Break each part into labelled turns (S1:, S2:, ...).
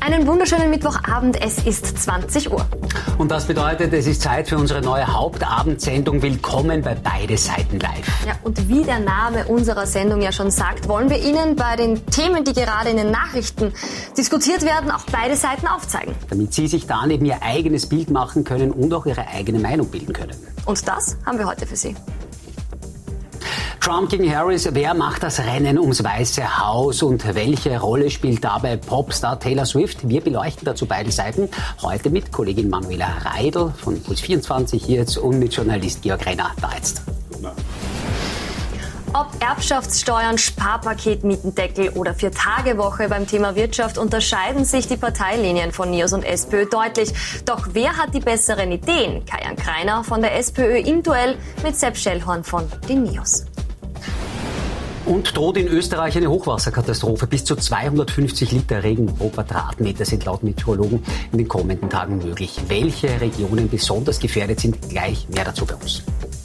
S1: Einen wunderschönen Mittwochabend, es ist 20 Uhr.
S2: Und das bedeutet, es ist Zeit für unsere neue Hauptabendsendung. Willkommen bei Beide Seiten live.
S1: Ja, und wie der Name unserer Sendung ja schon sagt, wollen wir Ihnen bei den Themen, die gerade in den Nachrichten diskutiert werden, auch beide Seiten aufzeigen.
S2: Damit Sie sich dann eben Ihr eigenes Bild machen können und auch Ihre eigene Meinung bilden können.
S1: Und das haben wir heute für Sie.
S2: Trump gegen Harris, wer macht das Rennen ums Weiße Haus und welche Rolle spielt dabei Popstar Taylor Swift? Wir beleuchten dazu beide Seiten. Heute mit Kollegin Manuela Reidl von Puls24 hier jetzt und mit Journalist Georg Renner da jetzt.
S1: Ob Erbschaftssteuern, Sparpaket, Mietendeckel oder 4-Tage-Woche, beim Thema Wirtschaft unterscheiden sich die Parteilinien von NEOS und SPÖ deutlich. Doch wer hat die besseren Ideen? Kajan Kreiner von der SPÖ im Duell mit Sepp Schellhorn von den NEOS.
S2: Und droht in Österreich eine Hochwasserkatastrophe. Bis zu 250 Liter Regen pro Quadratmeter sind laut Meteorologen in den kommenden Tagen möglich. Welche Regionen besonders gefährdet sind, gleich mehr dazu bei uns.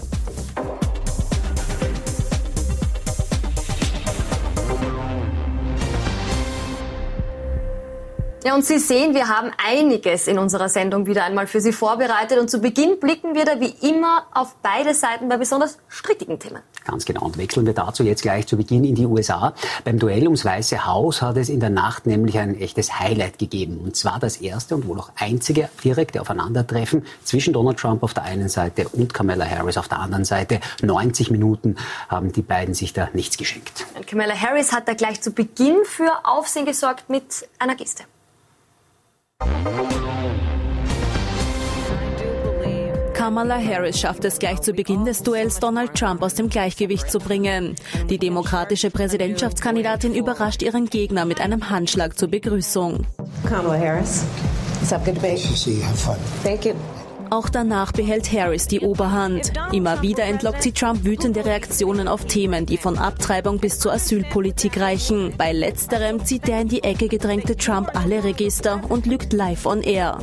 S1: Ja, und Sie sehen, wir haben einiges in unserer Sendung wieder einmal für Sie vorbereitet. Und zu Beginn blicken wir da wie immer auf beide Seiten bei besonders strittigen Themen.
S2: Ganz genau. Und wechseln wir dazu jetzt gleich zu Beginn in die USA. Beim Duell ums Weiße Haus hat es in der Nacht nämlich ein echtes Highlight gegeben. Und zwar das erste und wohl auch einzige direkte Aufeinandertreffen zwischen Donald Trump auf der einen Seite und Kamala Harris auf der anderen Seite. 90 Minuten haben die beiden sich da nichts geschenkt.
S1: Und Kamala Harris hat da gleich zu Beginn für Aufsehen gesorgt mit einer Geste.
S3: Kamala Harris schafft es gleich zu Beginn des Duells, Donald Trump aus dem Gleichgewicht zu bringen. Die demokratische Präsidentschaftskandidatin überrascht ihren Gegner mit einem Handschlag zur Begrüßung.
S4: Kamala Harris, it's up, good debate. Have fun. Thank you.
S3: Auch danach behält Harris die Oberhand. Immer wieder entlockt sie Trump wütende Reaktionen auf Themen, die von Abtreibung bis zur Asylpolitik reichen. Bei letzterem zieht der in die Ecke gedrängte Trump alle Register und lügt live on air.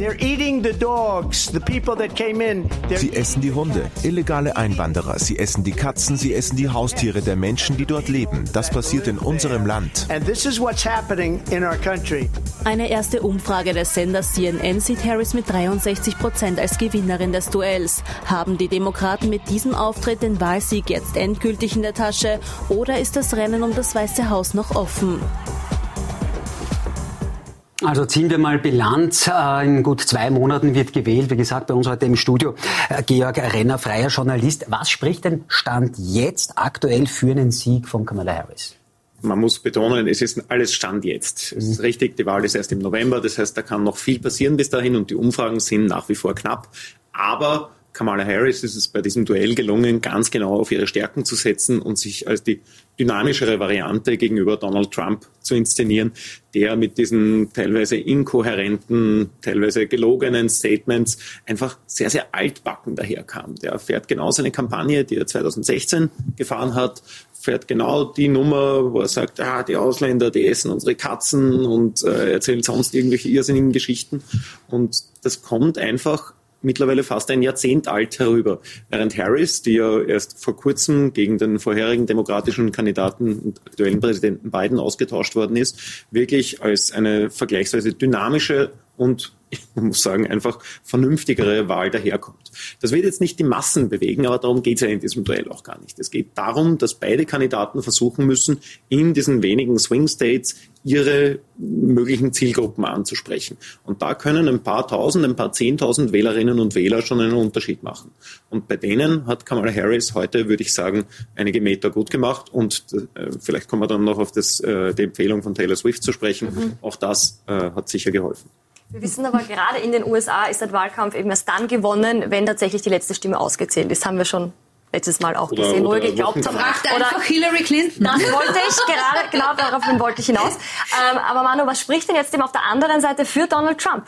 S5: Sie essen die Hunde, illegale Einwanderer, sie essen die Katzen, sie essen die Haustiere der Menschen, die dort leben. Das passiert in unserem Land.
S3: Eine erste Umfrage des Senders CNN sieht Harris mit 63% als Gewinnerin des Duells. Haben die Demokraten mit diesem Auftritt den Wahlsieg jetzt endgültig in der Tasche oder ist das Rennen um das Weiße Haus noch offen?
S2: Also ziehen wir mal Bilanz. In gut 2 Monaten wird gewählt. Wie gesagt, bei uns heute im Studio Georg Renner, freier Journalist. Was spricht denn Stand jetzt aktuell für einen Sieg von Kamala Harris?
S6: Man muss betonen, es ist alles Stand jetzt. Es ist richtig, die Wahl ist erst im November, das heißt, da kann noch viel passieren bis dahin und die Umfragen sind nach wie vor knapp. Aber Kamala Harris ist es bei diesem Duell gelungen, ganz genau auf ihre Stärken zu setzen und sich als die dynamischere Variante gegenüber Donald Trump zu inszenieren, der mit diesen teilweise inkohärenten, teilweise gelogenen Statements einfach sehr, sehr altbacken daherkam. Der fährt genau seine Kampagne, die er 2016 gefahren hat, fährt genau die Nummer, wo er sagt, die Ausländer, die essen unsere Katzen und erzählt sonst irgendwelche irrsinnigen Geschichten. Und das kommt einfach mittlerweile fast ein Jahrzehnt alt herüber. Während Harris, die ja erst vor kurzem gegen den vorherigen demokratischen Kandidaten und aktuellen Präsidenten Biden ausgetauscht worden ist, wirklich als eine vergleichsweise dynamische und, ich muss sagen, einfach vernünftigere Wahl daherkommt. Das wird jetzt nicht die Massen bewegen, aber darum geht es ja in diesem Duell auch gar nicht. Es geht darum, dass beide Kandidaten versuchen müssen, in diesen wenigen Swing States ihre möglichen Zielgruppen anzusprechen. Und da können ein paar 10.000 Wählerinnen und Wähler schon einen Unterschied machen. Und bei denen hat Kamala Harris heute, würde ich sagen, einige Meter gut gemacht. Und vielleicht kommen wir dann noch auf die Empfehlung von Taylor Swift zu sprechen. Auch das hat sicher geholfen.
S1: Wir wissen aber, gerade in den USA ist der Wahlkampf eben erst dann gewonnen, wenn tatsächlich die letzte Stimme ausgezählt ist. Haben wir schon letztes Mal auch gesehen, wo wir geglaubt haben.
S7: Oder Hillary Clinton.
S1: Das wollte ich gerade, genau daraufhin wollte ich hinaus. Aber Manu, was spricht denn jetzt eben auf der anderen Seite für Donald Trump?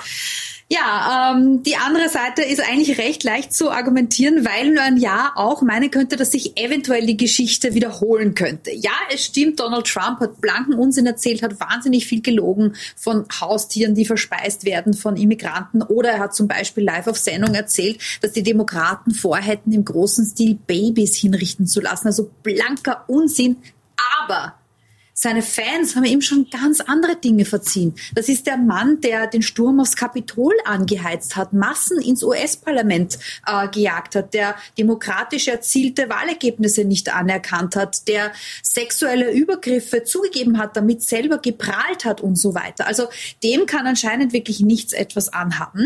S7: Ja, die andere Seite ist eigentlich recht leicht zu argumentieren, weil nur ein Ja auch meinen könnte, dass sich eventuell die Geschichte wiederholen könnte. Ja, es stimmt, Donald Trump hat blanken Unsinn erzählt, hat wahnsinnig viel gelogen von Haustieren, die verspeist werden von Immigranten, oder er hat zum Beispiel live auf Sendung erzählt, dass die Demokraten vorhätten, im großen Stil Babys hinrichten zu lassen. Also blanker Unsinn, aber Seine Fans haben ihm schon ganz andere Dinge verziehen. Das ist der Mann, der den Sturm aufs Kapitol angeheizt hat, Massen ins US-Parlament gejagt hat, der demokratisch erzielte Wahlergebnisse nicht anerkannt hat, der sexuelle Übergriffe zugegeben hat, damit selber geprahlt hat und so weiter. Also dem kann anscheinend wirklich nichts etwas anhaben.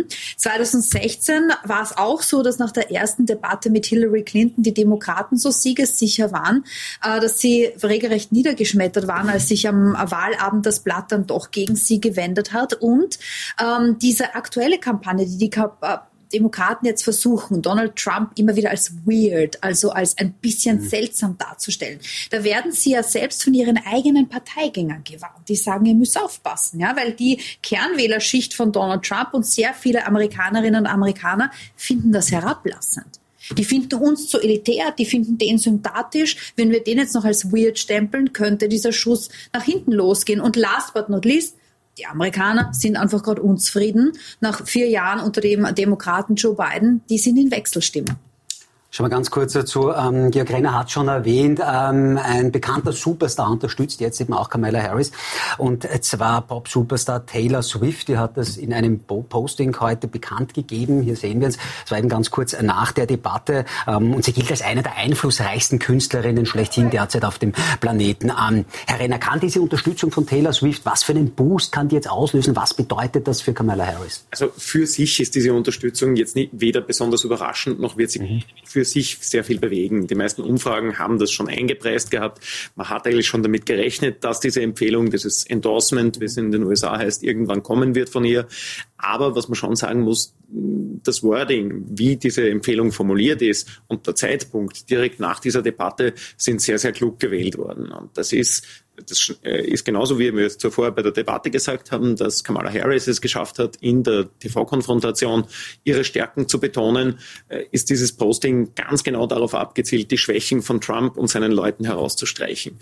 S7: 2016 war es auch so, dass nach der ersten Debatte mit Hillary Clinton die Demokraten so siegessicher waren, dass sie regelrecht niedergeschmettert waren, als sich am Wahlabend das Blatt dann doch gegen sie gewendet hat. Und diese aktuelle Kampagne, die Demokraten jetzt versuchen, Donald Trump immer wieder als weird, also als ein bisschen seltsam darzustellen. Da werden sie ja selbst von ihren eigenen Parteigängern gewarnt. Die sagen, ihr müsst aufpassen, ja, weil die Kernwählerschicht von Donald Trump und sehr viele Amerikanerinnen und Amerikaner finden das herablassend. Die finden uns zu elitär, die finden den sympathisch. Wenn wir den jetzt noch als weird stempeln, könnte dieser Schuss nach hinten losgehen. Und last but not least, die Amerikaner sind einfach gerade unzufrieden. Nach 4 Jahren unter dem Demokraten Joe Biden, die sind in Wechselstimmung.
S2: Schauen wir ganz kurz dazu. Georg Renner hat schon erwähnt, ein bekannter Superstar unterstützt jetzt eben auch Kamala Harris. Und zwar Pop-Superstar Taylor Swift, die hat das in einem Posting heute bekannt gegeben. Hier sehen wir es. Es war eben ganz kurz nach der Debatte. Und sie gilt als eine der einflussreichsten Künstlerinnen schlechthin derzeit auf dem Planeten. Herr Renner, kann diese Unterstützung von Taylor Swift, was für einen Boost kann die jetzt auslösen? Was bedeutet das für Kamala Harris?
S6: Also für sich ist diese Unterstützung jetzt weder besonders überraschend, noch wird sie für sich sehr viel bewegen. Die meisten Umfragen haben das schon eingepreist gehabt. Man hat eigentlich schon damit gerechnet, dass diese Empfehlung, dieses Endorsement, wie es in den USA heißt, irgendwann kommen wird von ihr. Aber was man schon sagen muss, das Wording, wie diese Empfehlung formuliert ist und der Zeitpunkt direkt nach dieser Debatte sind sehr, sehr klug gewählt worden. Und das ist genauso, wie wir es zuvor bei der Debatte gesagt haben, dass Kamala Harris es geschafft hat, in der TV-Konfrontation ihre Stärken zu betonen, ist dieses Posting ganz genau darauf abgezielt, die Schwächen von Trump und seinen Leuten herauszustreichen.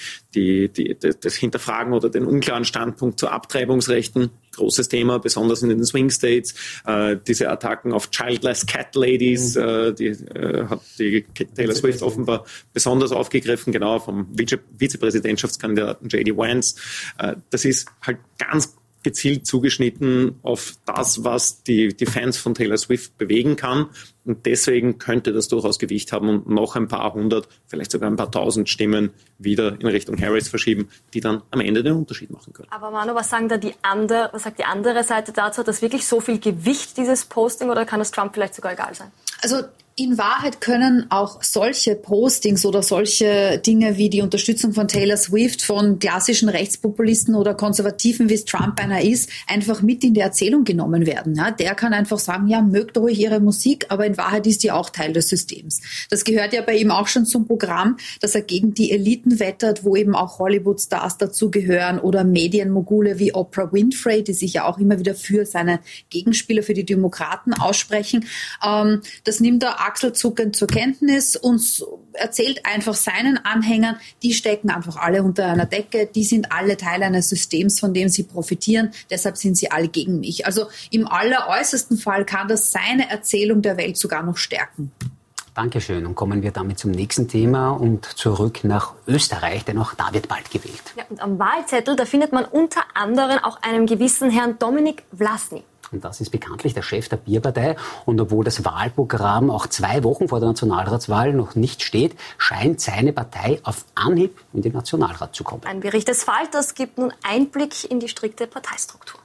S6: Das Hinterfragen oder den unklaren Standpunkt zu Abtreibungsrechten, großes Thema, besonders in den Swing States. Diese Attacken auf Childless Cat Ladies, hat die Taylor Swift offenbar besonders aufgegriffen, genau vom Vizepräsidentschaftskandidaten J.D. Vance. Das ist halt ganz gezielt zugeschnitten auf das, was die Fans von Taylor Swift bewegen kann. Und deswegen könnte das durchaus Gewicht haben und noch ein paar hundert, vielleicht sogar ein paar tausend Stimmen wieder in Richtung Harris verschieben, die dann am Ende den Unterschied machen können.
S1: Aber Manu, was sagt die andere Seite dazu? Hat das wirklich so viel Gewicht, dieses Posting, oder kann es Trump vielleicht sogar egal sein?
S7: Also in Wahrheit können auch solche Postings oder solche Dinge wie die Unterstützung von Taylor Swift von klassischen Rechtspopulisten oder Konservativen, wie es Trump einer ist, einfach mit in die Erzählung genommen werden. Ja, der kann einfach sagen, ja, mögt ruhig ihre Musik, aber in Wahrheit ist die auch Teil des Systems. Das gehört ja bei ihm auch schon zum Programm, dass er gegen die Eliten wettert, wo eben auch Hollywood-Stars dazugehören oder Medienmogule wie Oprah Winfrey, die sich ja auch immer wieder für seine Gegenspieler, für die Demokraten aussprechen. Das nimmt er achselzuckend zur Kenntnis und erzählt einfach seinen Anhängern, die stecken einfach alle unter einer Decke, die sind alle Teil eines Systems, von dem sie profitieren, deshalb sind sie alle gegen mich. Also im alleräußersten Fall kann das seine Erzählung der Welt sogar noch stärken.
S2: Dankeschön. Und kommen wir damit zum nächsten Thema und zurück nach Österreich, denn auch da wird bald gewählt.
S1: Ja, und am Wahlzettel, da findet man unter anderem auch einen gewissen Herrn Dominik Vlasny.
S2: Und das ist bekanntlich der Chef der Bierpartei. Und obwohl das Wahlprogramm auch 2 Wochen vor der Nationalratswahl noch nicht steht, scheint seine Partei auf Anhieb in den Nationalrat zu kommen.
S1: Ein Bericht des Falters gibt nun Einblick in die strikte Parteistruktur.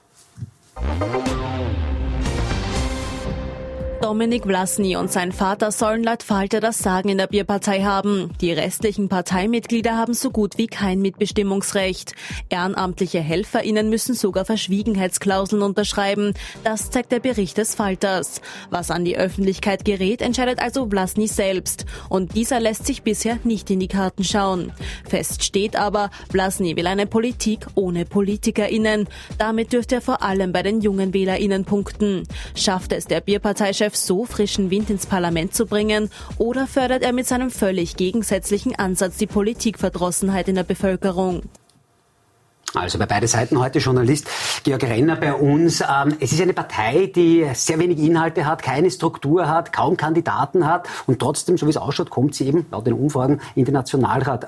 S3: Dominik Vlasny und sein Vater sollen laut Falter das Sagen in der Bierpartei haben. Die restlichen Parteimitglieder haben so gut wie kein Mitbestimmungsrecht. Ehrenamtliche HelferInnen müssen sogar Verschwiegenheitsklauseln unterschreiben. Das zeigt der Bericht des Falters. Was an die Öffentlichkeit gerät, entscheidet also Vlasny selbst. Und dieser lässt sich bisher nicht in die Karten schauen. Fest steht aber, Vlasny will eine Politik ohne PolitikerInnen. Damit dürfte er vor allem bei den jungen WählerInnen punkten. Schafft es der Bierparteichef so frischen Wind ins Parlament zu bringen, oder fördert er mit seinem völlig gegensätzlichen Ansatz die Politikverdrossenheit in der Bevölkerung?
S2: Also bei beide Seiten heute Journalist Georg Renner bei uns. Es ist eine Partei, die sehr wenig Inhalte hat, keine Struktur hat, kaum Kandidaten hat und trotzdem, so wie es ausschaut, kommt sie eben laut den Umfragen in den Nationalrat.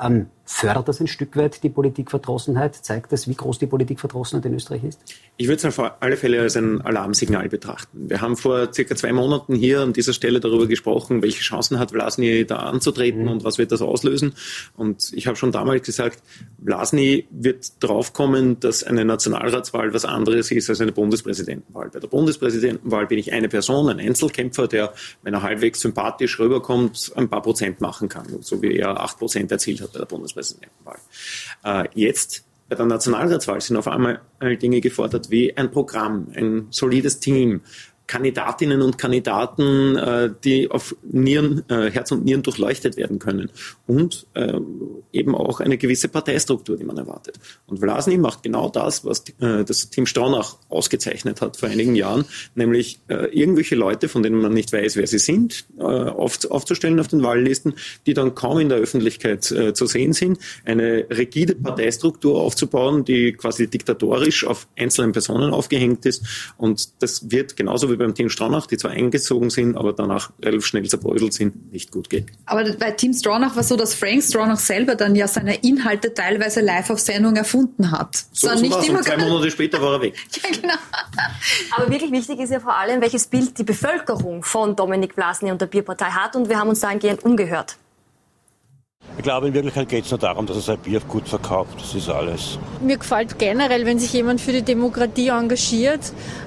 S2: Fördert das ein Stück weit die Politikverdrossenheit? Zeigt das, wie groß die Politikverdrossenheit in Österreich ist?
S6: Ich würde es auf alle Fälle als ein Alarmsignal betrachten. Wir haben vor circa 2 Monaten hier an dieser Stelle darüber gesprochen, welche Chancen hat Vlasny da anzutreten und was wird das auslösen. Und ich habe schon damals gesagt, Vlasny wird draufkommen, dass eine Nationalratswahl was anderes ist als eine Bundespräsidentenwahl. Bei der Bundespräsidentenwahl bin ich eine Person, ein Einzelkämpfer, der, wenn er halbwegs sympathisch rüberkommt, ein paar Prozent machen kann, so wie er 8% erzielt hat bei der Bundespräsidentenwahl. Jetzt bei der Nationalratswahl sind auf einmal Dinge gefordert wie ein Programm, ein solides Team, Kandidatinnen und Kandidaten, die auf Herz und Nieren durchleuchtet werden können und eben auch eine gewisse Parteistruktur, die man erwartet. Und Vlasny macht genau das, was das Team Stronach ausgezeichnet hat vor einigen Jahren, nämlich irgendwelche Leute, von denen man nicht weiß, wer sie sind, aufzustellen auf den Wahllisten, die dann kaum in der Öffentlichkeit zu sehen sind, eine rigide Parteistruktur aufzubauen, die quasi diktatorisch auf einzelnen Personen aufgehängt ist, und das wird genauso wie beim Team Stronach, die zwar eingezogen sind, aber danach relativ schnell zerbröselt sind, nicht gut geht.
S7: Aber bei Team Stronach war so, dass Frank Stronach selber dann ja seine Inhalte teilweise live auf Sendung erfunden hat.
S6: So nicht immer und 2 Monate später war er weg.
S7: Ja, genau.
S1: Aber wirklich wichtig ist ja vor allem, welches Bild die Bevölkerung von Dominik Vlasny und der Bierpartei hat, und wir haben uns dahingehend umgehört.
S8: Ich glaube, in Wirklichkeit geht es nur darum, dass er sein Bier gut verkauft. Das ist alles.
S9: Mir gefällt generell, wenn sich jemand für die Demokratie engagiert.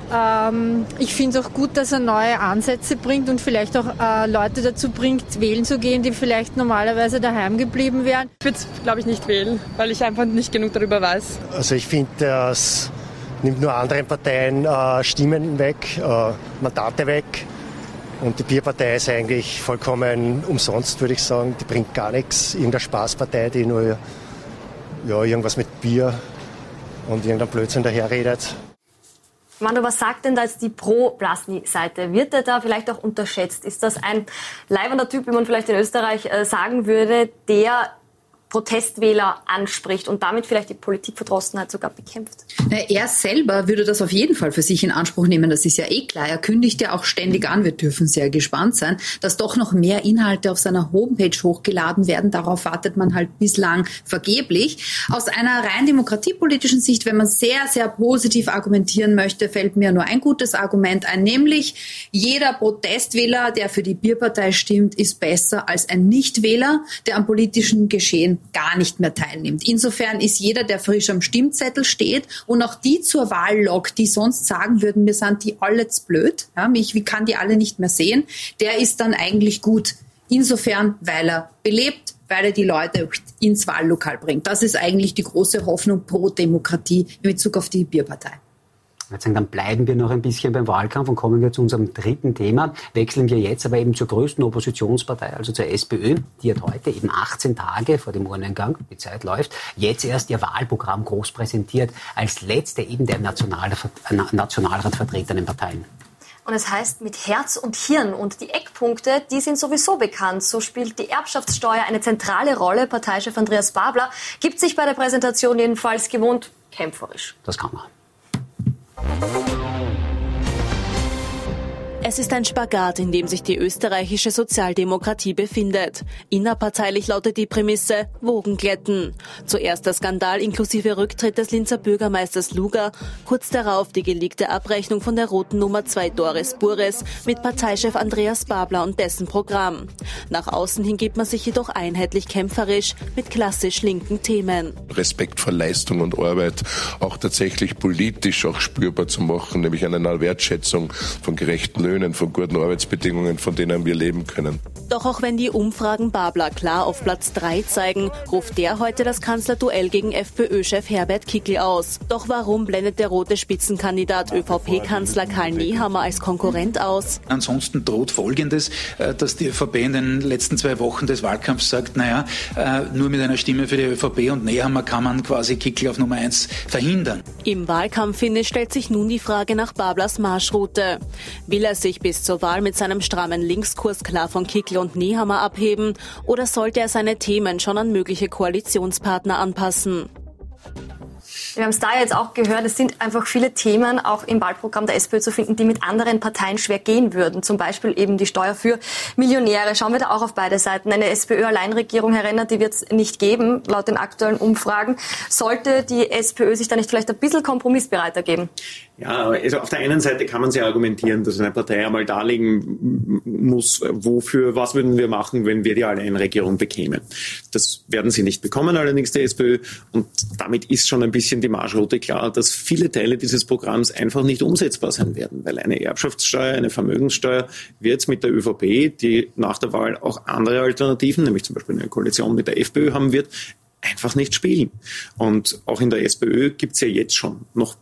S9: Ich finde es auch gut, dass er neue Ansätze bringt und vielleicht auch Leute dazu bringt, wählen zu gehen, die vielleicht normalerweise daheim geblieben wären.
S10: Ich würde es, glaube ich, nicht wählen, weil ich einfach nicht genug darüber weiß.
S11: Also ich finde, das nimmt nur anderen Parteien Stimmen weg, Mandate weg. Und die Bierpartei ist eigentlich vollkommen umsonst, würde ich sagen. Die bringt gar nichts. Irgendeine Spaßpartei, die nur irgendwas mit Bier und irgendein Blödsinn daherredet.
S1: Manu, was sagt denn da jetzt die Pro-Vlasny-Seite? Wird er da vielleicht auch unterschätzt? Ist das ein leibender Typ, wie man vielleicht in Österreich sagen würde, der Protestwähler anspricht und damit vielleicht die Politikverdrossenheit sogar bekämpft?
S7: Er selber würde das auf jeden Fall für sich in Anspruch nehmen, das ist ja eh klar. Er kündigt ja auch ständig an, wir dürfen sehr gespannt sein, dass doch noch mehr Inhalte auf seiner Homepage hochgeladen werden. Darauf wartet man halt bislang vergeblich. Aus einer rein demokratiepolitischen Sicht, wenn man sehr, sehr positiv argumentieren möchte, fällt mir nur ein gutes Argument ein, nämlich jeder Protestwähler, der für die Bierpartei stimmt, ist besser als ein Nichtwähler, der am politischen Geschehen gar nicht mehr teilnimmt. Insofern ist jeder, der frisch am Stimmzettel steht und auch die zur Wahl lockt, die sonst sagen würden, mir sind die alle zu blöd, ich kann die alle nicht mehr sehen, der ist dann eigentlich gut. Insofern, weil er belebt, weil er die Leute ins Wahllokal bringt. Das ist eigentlich die große Hoffnung pro Demokratie in Bezug auf die Bierpartei.
S2: Dann bleiben wir noch ein bisschen beim Wahlkampf und kommen wir zu unserem dritten Thema. Wechseln wir jetzt aber eben zur größten Oppositionspartei, also zur SPÖ. Die hat heute eben 18 Tage vor dem Urnengang, die Zeit läuft, jetzt erst ihr Wahlprogramm groß präsentiert, als letzte eben der Nationalrat vertretenen Parteien.
S1: Und es heißt mit Herz und Hirn. Und die Eckpunkte, die sind sowieso bekannt. So spielt die Erbschaftssteuer eine zentrale Rolle. Parteichef Andreas Babler gibt sich bei der Präsentation jedenfalls gewohnt kämpferisch.
S2: Das kann man.
S3: Es ist ein Spagat, in dem sich die österreichische Sozialdemokratie befindet. Innerparteilich lautet die Prämisse Wogen glätten. Zuerst der Skandal inklusive Rücktritt des Linzer Bürgermeisters Luger, kurz darauf die geleakte Abrechnung von der roten Nummer 2 Doris Burres mit Parteichef Andreas Babler und dessen Programm. Nach außen hin gibt man sich jedoch einheitlich kämpferisch mit klassisch linken Themen.
S12: Respekt vor Leistung und Arbeit auch tatsächlich politisch auch spürbar zu machen, nämlich eine Wertschätzung von gerechten Löhnen, von guten Arbeitsbedingungen, von denen wir leben können.
S3: Doch auch wenn die Umfragen Babler klar auf Platz 3 zeigen, ruft der heute das Kanzlerduell gegen FPÖ-Chef Herbert Kickl aus. Doch warum blendet der rote Spitzenkandidat ÖVP-Kanzler Karl Nehammer als Konkurrent aus?
S13: Ansonsten droht Folgendes, dass die ÖVP in den letzten 2 Wochen des Wahlkampfs sagt, nur mit einer Stimme für die ÖVP und Nehammer kann man quasi Kickl auf Nummer 1 verhindern.
S3: Im Wahlkampffinne stellt sich nun die Frage nach Bablers Marschroute. Will er sich bis zur Wahl mit seinem strammen Linkskurs klar von Kickl und Nehammer abheben oder sollte er seine Themen schon an mögliche Koalitionspartner anpassen?
S1: Wir haben es da jetzt auch gehört, es sind einfach viele Themen auch im Wahlprogramm der SPÖ zu finden, die mit anderen Parteien schwer gehen würden. Zum Beispiel eben die Steuer für Millionäre. Schauen wir da auch auf beide Seiten. Eine SPÖ-Alleinregierung, Herr Renner, die wird es nicht geben, laut den aktuellen Umfragen. Sollte die SPÖ sich da nicht vielleicht ein bisschen kompromissbereiter geben?
S6: Ja, also auf der einen Seite kann man sehr argumentieren, dass eine Partei einmal darlegen muss, was würden wir machen, wenn wir die Alleinregierung bekämen. Das werden sie nicht bekommen, allerdings der SPÖ. Und damit ist schon ein bisschen die Marschroute klar, dass viele Teile dieses Programms einfach nicht umsetzbar sein werden, weil eine Erbschaftssteuer, eine Vermögenssteuer wird mit der ÖVP, die nach der Wahl auch andere Alternativen, nämlich zum Beispiel eine Koalition mit der FPÖ haben wird, einfach nicht spielen. Und auch in der SPÖ gibt es ja jetzt schon,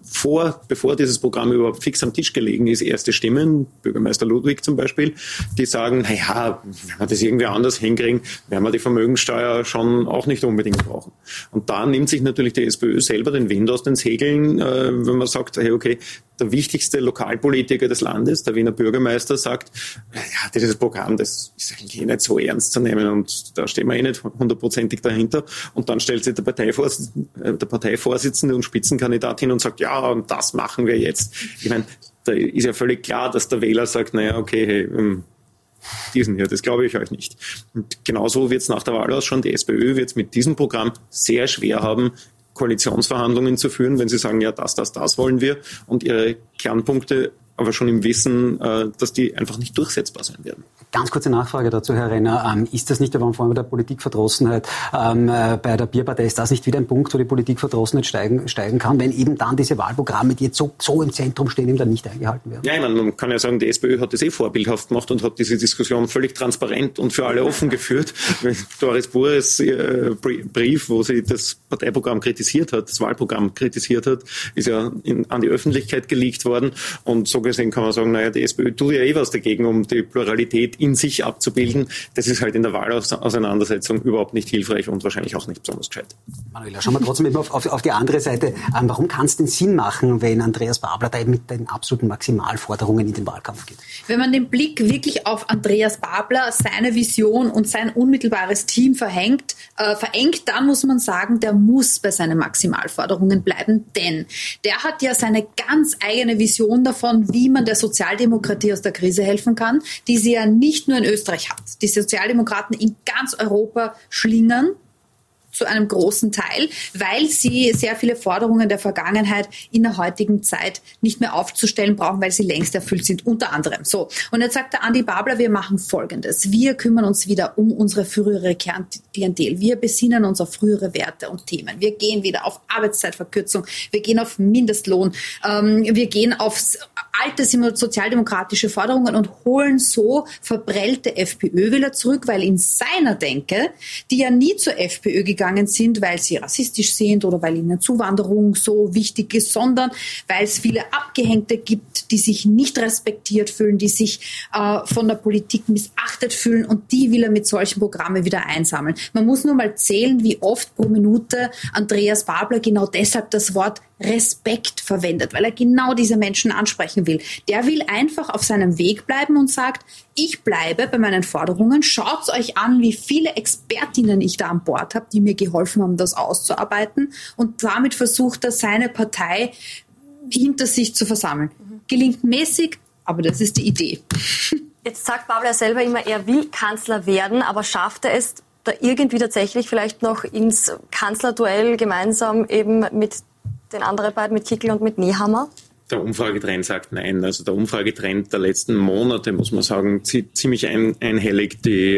S6: bevor dieses Programm überhaupt fix am Tisch gelegen ist, erste Stimmen, Bürgermeister Ludwig zum Beispiel, die sagen, naja, wenn wir das irgendwie anders hinkriegen, werden wir die Vermögenssteuer schon auch nicht unbedingt brauchen. Und da nimmt sich natürlich die SPÖ selber den Wind aus den Segeln, wenn man sagt, hey, okay, der wichtigste Lokalpolitiker des Landes, der Wiener Bürgermeister, sagt, ja, dieses Programm, das ist eigentlich nicht so ernst zu nehmen und da stehen wir nicht 100%ig dahinter. Und dann stellt sich der Parteivorsitzende und Spitzenkandidat hin und sagt, ja, und das machen wir jetzt. Ich meine, da ist ja völlig klar, dass der Wähler sagt, naja, okay, hey, diesen hier, das glaube ich euch nicht. Und genauso wird es nach der Wahl ausschauen. Die SPÖ wird es mit diesem Programm sehr schwer haben, Koalitionsverhandlungen zu führen, wenn sie sagen, ja, das wollen wir und ihre Kernpunkte aber schon im Wissen, dass die einfach nicht durchsetzbar sein werden.
S2: Ganz kurze Nachfrage dazu, Herr Renner. Ist das nicht, aber vor allem bei der Politikverdrossenheit, bei der Bierpartei, ist das nicht wieder ein Punkt, wo die Politikverdrossenheit steigen kann, wenn eben dann diese Wahlprogramme, die jetzt so im Zentrum stehen, eben dann nicht eingehalten werden? Ja,
S6: ich meine, man kann ja sagen, die SPÖ hat das vorbildhaft gemacht und hat diese Diskussion völlig transparent und für alle offen geführt. Doris Bures Brief, wo sie das Parteiprogramm kritisiert hat, das Wahlprogramm kritisiert hat, ist ja an die Öffentlichkeit geleakt worden und so gesehen kann man sagen, naja, die SPÖ tut ja was dagegen, um die Pluralität in sich abzubilden. Das ist halt in der Wahlauseinandersetzung überhaupt nicht hilfreich und wahrscheinlich auch nicht besonders gescheit.
S2: Manuela, schauen wir trotzdem eben auf die andere Seite. Warum kann es denn Sinn machen, wenn Andreas Babler da eben mit den absoluten Maximalforderungen in den Wahlkampf geht?
S7: Wenn man den Blick wirklich auf Andreas Babler, seine Vision und sein unmittelbares Team verengt, dann muss man sagen, der muss bei seinen Maximalforderungen bleiben, denn der hat ja seine ganz eigene Vision davon, wie man der Sozialdemokratie aus der Krise helfen kann, die sie ja nicht nur in Österreich hat. Die Sozialdemokraten in ganz Europa schlingern zu einem großen Teil, weil sie sehr viele Forderungen der Vergangenheit in der heutigen Zeit nicht mehr aufzustellen brauchen, weil sie längst erfüllt sind, unter anderem. So. Und jetzt sagt der Andi Babler, wir machen Folgendes. Wir kümmern uns wieder um unsere frühere Kernklientel. Wir besinnen uns auf frühere Werte und Themen. Wir gehen wieder auf Arbeitszeitverkürzung. Wir gehen auf Mindestlohn. Wir gehen auf alte sozialdemokratische Forderungen und holen so verprellte FPÖ-Wähler zurück, weil in seiner Denke, die ja nie zur FPÖ gegangen sind, weil sie rassistisch sind oder weil ihnen Zuwanderung so wichtig ist, sondern weil es viele Abgehängte gibt, die sich nicht respektiert fühlen, die sich von der Politik missachtet fühlen und die will er mit solchen Programmen wieder einsammeln. Man muss nur mal zählen, wie oft pro Minute Andreas Babler genau deshalb das Wort Respekt verwendet, weil er genau diese Menschen ansprechen will. Der will einfach auf seinem Weg bleiben und sagt, ich bleibe bei meinen Forderungen, schaut euch an, wie viele Expertinnen ich da an Bord habe, die mir geholfen haben, das auszuarbeiten und damit versucht er, seine Partei hinter sich zu versammeln. Gelingt mäßig, aber das ist die Idee.
S1: Jetzt sagt Babler selber immer, er will Kanzler werden, aber schafft er es da irgendwie tatsächlich vielleicht noch ins Kanzlerduell gemeinsam eben mit den anderen beiden, mit Kickl und mit Nehammer?
S6: Der Umfragetrend sagt nein. Also der Umfragetrend der letzten Monate, muss man sagen, zieht ziemlich einhellig die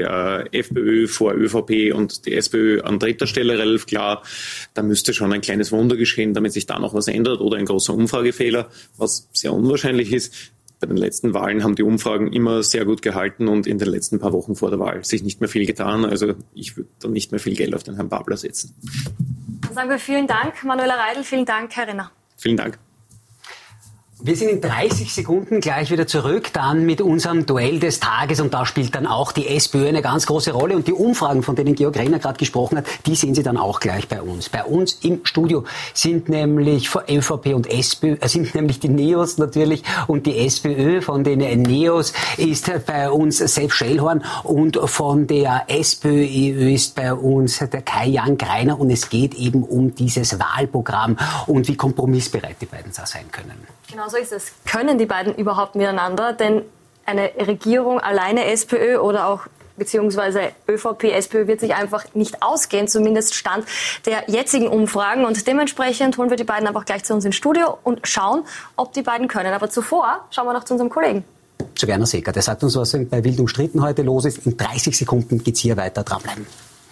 S6: FPÖ vor ÖVP und die SPÖ an dritter Stelle relativ klar. Da müsste schon ein kleines Wunder geschehen, damit sich da noch was ändert oder ein großer Umfragefehler, was sehr unwahrscheinlich ist. Bei den letzten Wahlen haben die Umfragen immer sehr gut gehalten und in den letzten paar Wochen vor der Wahl sich nicht mehr viel getan. Also ich würde da nicht mehr viel Geld auf den Herrn Babler setzen.
S1: Dann sagen wir vielen Dank, Manuela Reidl, vielen Dank, Herr Renner.
S6: Vielen Dank.
S2: Wir sind in 30 Sekunden gleich wieder zurück, dann mit unserem Duell des Tages, und da spielt dann auch die SPÖ eine ganz große Rolle, und die Umfragen, von denen Georg Renner gerade gesprochen hat, die sehen Sie dann auch gleich bei uns. Bei uns im Studio sind nämlich ÖVP und SPÖ, sind nämlich die Neos natürlich und die SPÖ. Von den Neos ist bei uns Sepp Schellhorn und von der SPÖ ist bei uns der Kai-Jan Greiner, und es geht eben um dieses Wahlprogramm und wie kompromissbereit die beiden da sein können.
S1: Genau so ist es. Können die beiden überhaupt miteinander? Denn eine Regierung alleine SPÖ oder auch beziehungsweise ÖVP, SPÖ wird sich einfach nicht ausgehen, zumindest Stand der jetzigen Umfragen. Und dementsprechend holen wir die beiden einfach gleich zu uns ins Studio und schauen, ob die beiden können. Aber zuvor schauen wir noch zu unserem Kollegen.
S2: Zu Werner Seeger. Der sagt uns, was bei Wild umstritten heute los ist. In 30 Sekunden geht's hier weiter. Dranbleiben.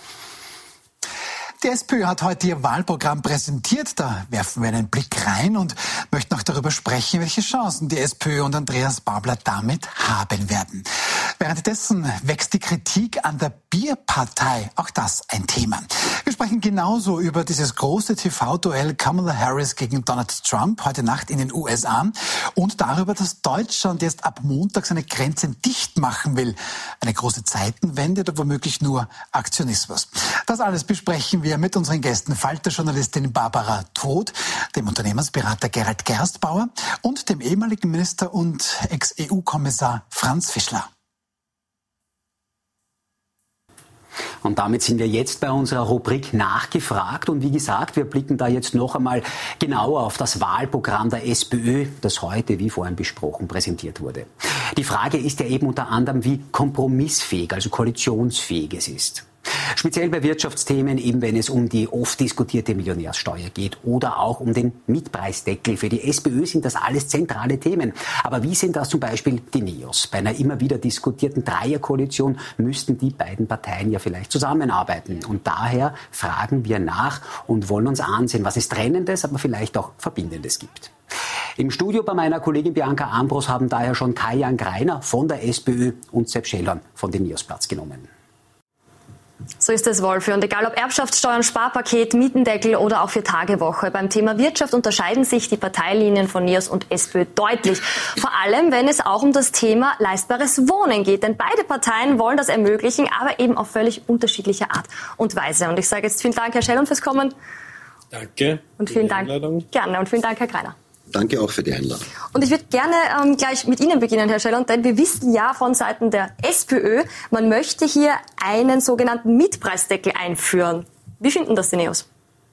S14: Die SPÖ hat heute ihr Wahlprogramm präsentiert. Da werfen wir einen Blick rein und möchten auch darüber sprechen, welche Chancen die SPÖ und Andreas Babler damit haben werden. Währenddessen wächst die Kritik an der Bierpartei. Auch das ein Thema. Wir sprechen genauso über dieses große TV-Duell Kamala Harris gegen Donald Trump heute Nacht in den USA und darüber, dass Deutschland jetzt ab Montag seine Grenzen dicht machen will. Eine große Zeitenwende oder womöglich nur Aktionismus. Das alles besprechen wir mit unseren Gästen, Falter-Journalistin Barbara Todt, dem Unternehmensberater Gerald Gerstbauer und dem ehemaligen Minister und Ex-EU-Kommissar Franz Fischler.
S2: Und damit sind wir jetzt bei unserer Rubrik Nachgefragt. Und wie gesagt, wir blicken da jetzt noch einmal genauer auf das Wahlprogramm der SPÖ, das heute, wie vorhin besprochen, präsentiert wurde. Die Frage ist ja eben unter anderem, wie kompromissfähig, also koalitionsfähig es ist. Speziell bei Wirtschaftsthemen, eben wenn es um die oft diskutierte Millionärssteuer geht oder auch um den Mietpreisdeckel. Für die SPÖ sind das alles zentrale Themen. Aber wie sind das zum Beispiel die Neos? Bei einer immer wieder diskutierten Dreierkoalition müssten die beiden Parteien ja vielleicht zusammenarbeiten. Und daher fragen wir nach und wollen uns ansehen, was es Trennendes, aber vielleicht auch Verbindendes gibt. Im Studio bei meiner Kollegin Bianca Ambros haben daher schon Kai-Jan Greiner von der SPÖ und Sepp Schellhorn von den Neos Platz genommen.
S1: So ist es, Wolfi. Und egal ob Erbschaftssteuern, Sparpaket, Mietendeckel oder auch 4-Tage-Woche, beim Thema Wirtschaft unterscheiden sich die Parteilinien von Neos und SPÖ deutlich. Vor allem, wenn es auch um das Thema leistbares Wohnen geht. Denn beide Parteien wollen das ermöglichen, aber eben auf völlig unterschiedliche Art und Weise. Und ich sage jetzt vielen Dank, Herr Schellhorn, fürs Kommen.
S15: Danke.
S1: Und vielen Dank. Gerne. Und vielen Dank, Herr Greiner.
S16: Danke auch für die Einladung.
S1: Und ich würde gerne gleich mit Ihnen beginnen, Herr Schellhorn, denn wir wissen ja von Seiten der SPÖ, man möchte hier einen sogenannten Mietpreisdeckel einführen. Wie finden das die Neos?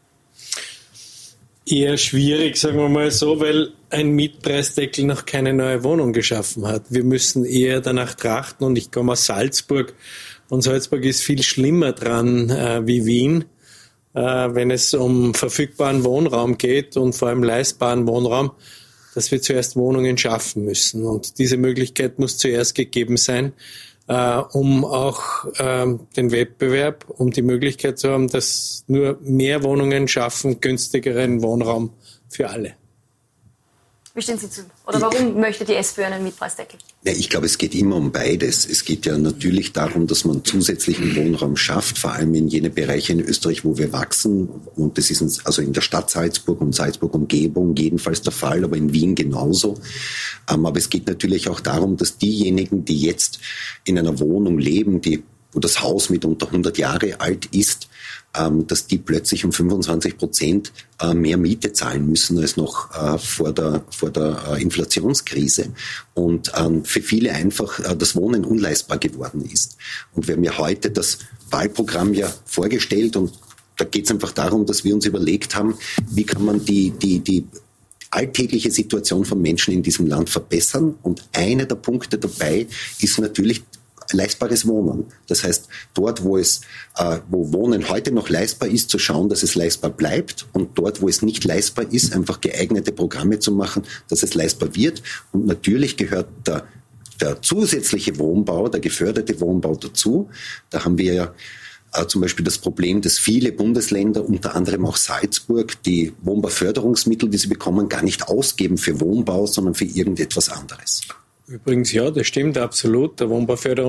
S15: Eher schwierig, sagen wir mal so, weil ein Mietpreisdeckel noch keine neue Wohnung geschaffen hat. Wir müssen eher danach trachten, und ich komme aus Salzburg, und Salzburg ist viel schlimmer dran wie Wien, wenn es um verfügbaren Wohnraum geht und vor allem leistbaren Wohnraum, dass wir zuerst Wohnungen schaffen müssen. Und diese Möglichkeit muss zuerst gegeben sein, um auch den Wettbewerb, um die Möglichkeit zu haben, dass nur mehr Wohnungen schaffen, günstigeren Wohnraum für alle.
S1: Wie stehen Sie zu? Oder warum möchte die SPÖ einen Mietpreisdeckel?
S16: Ja, ich glaube, es geht immer um beides. Es geht ja natürlich darum, dass man zusätzlichen Wohnraum schafft, vor allem in jene Bereiche in Österreich, wo wir wachsen. Und das ist also in der Stadt Salzburg und Salzburg-Umgebung jedenfalls der Fall, aber in Wien genauso. Aber es geht natürlich auch darum, dass diejenigen, die jetzt in einer Wohnung leben, wo das Haus mitunter 100 Jahre alt ist, dass die plötzlich um 25% mehr Miete zahlen müssen als noch vor der Inflationskrise, und für viele einfach das Wohnen unleistbar geworden ist. Und wir haben ja heute das Wahlprogramm ja vorgestellt, und da geht es einfach darum, dass wir uns überlegt haben, wie kann man die alltägliche Situation von Menschen in diesem Land verbessern, und einer der Punkte dabei ist natürlich leistbares Wohnen. Das heißt, dort, wo Wohnen heute noch leistbar ist, zu schauen, dass es leistbar bleibt, und dort, wo es nicht leistbar ist, einfach geeignete Programme zu machen, dass es leistbar wird. Und natürlich gehört der zusätzliche Wohnbau, der geförderte Wohnbau dazu. Da haben wir ja zum Beispiel das Problem, dass viele Bundesländer, unter anderem auch Salzburg, die Wohnbauförderungsmittel, die sie bekommen, gar nicht ausgeben für Wohnbau, sondern für irgendetwas anderes.
S15: Übrigens, ja, das stimmt absolut. Der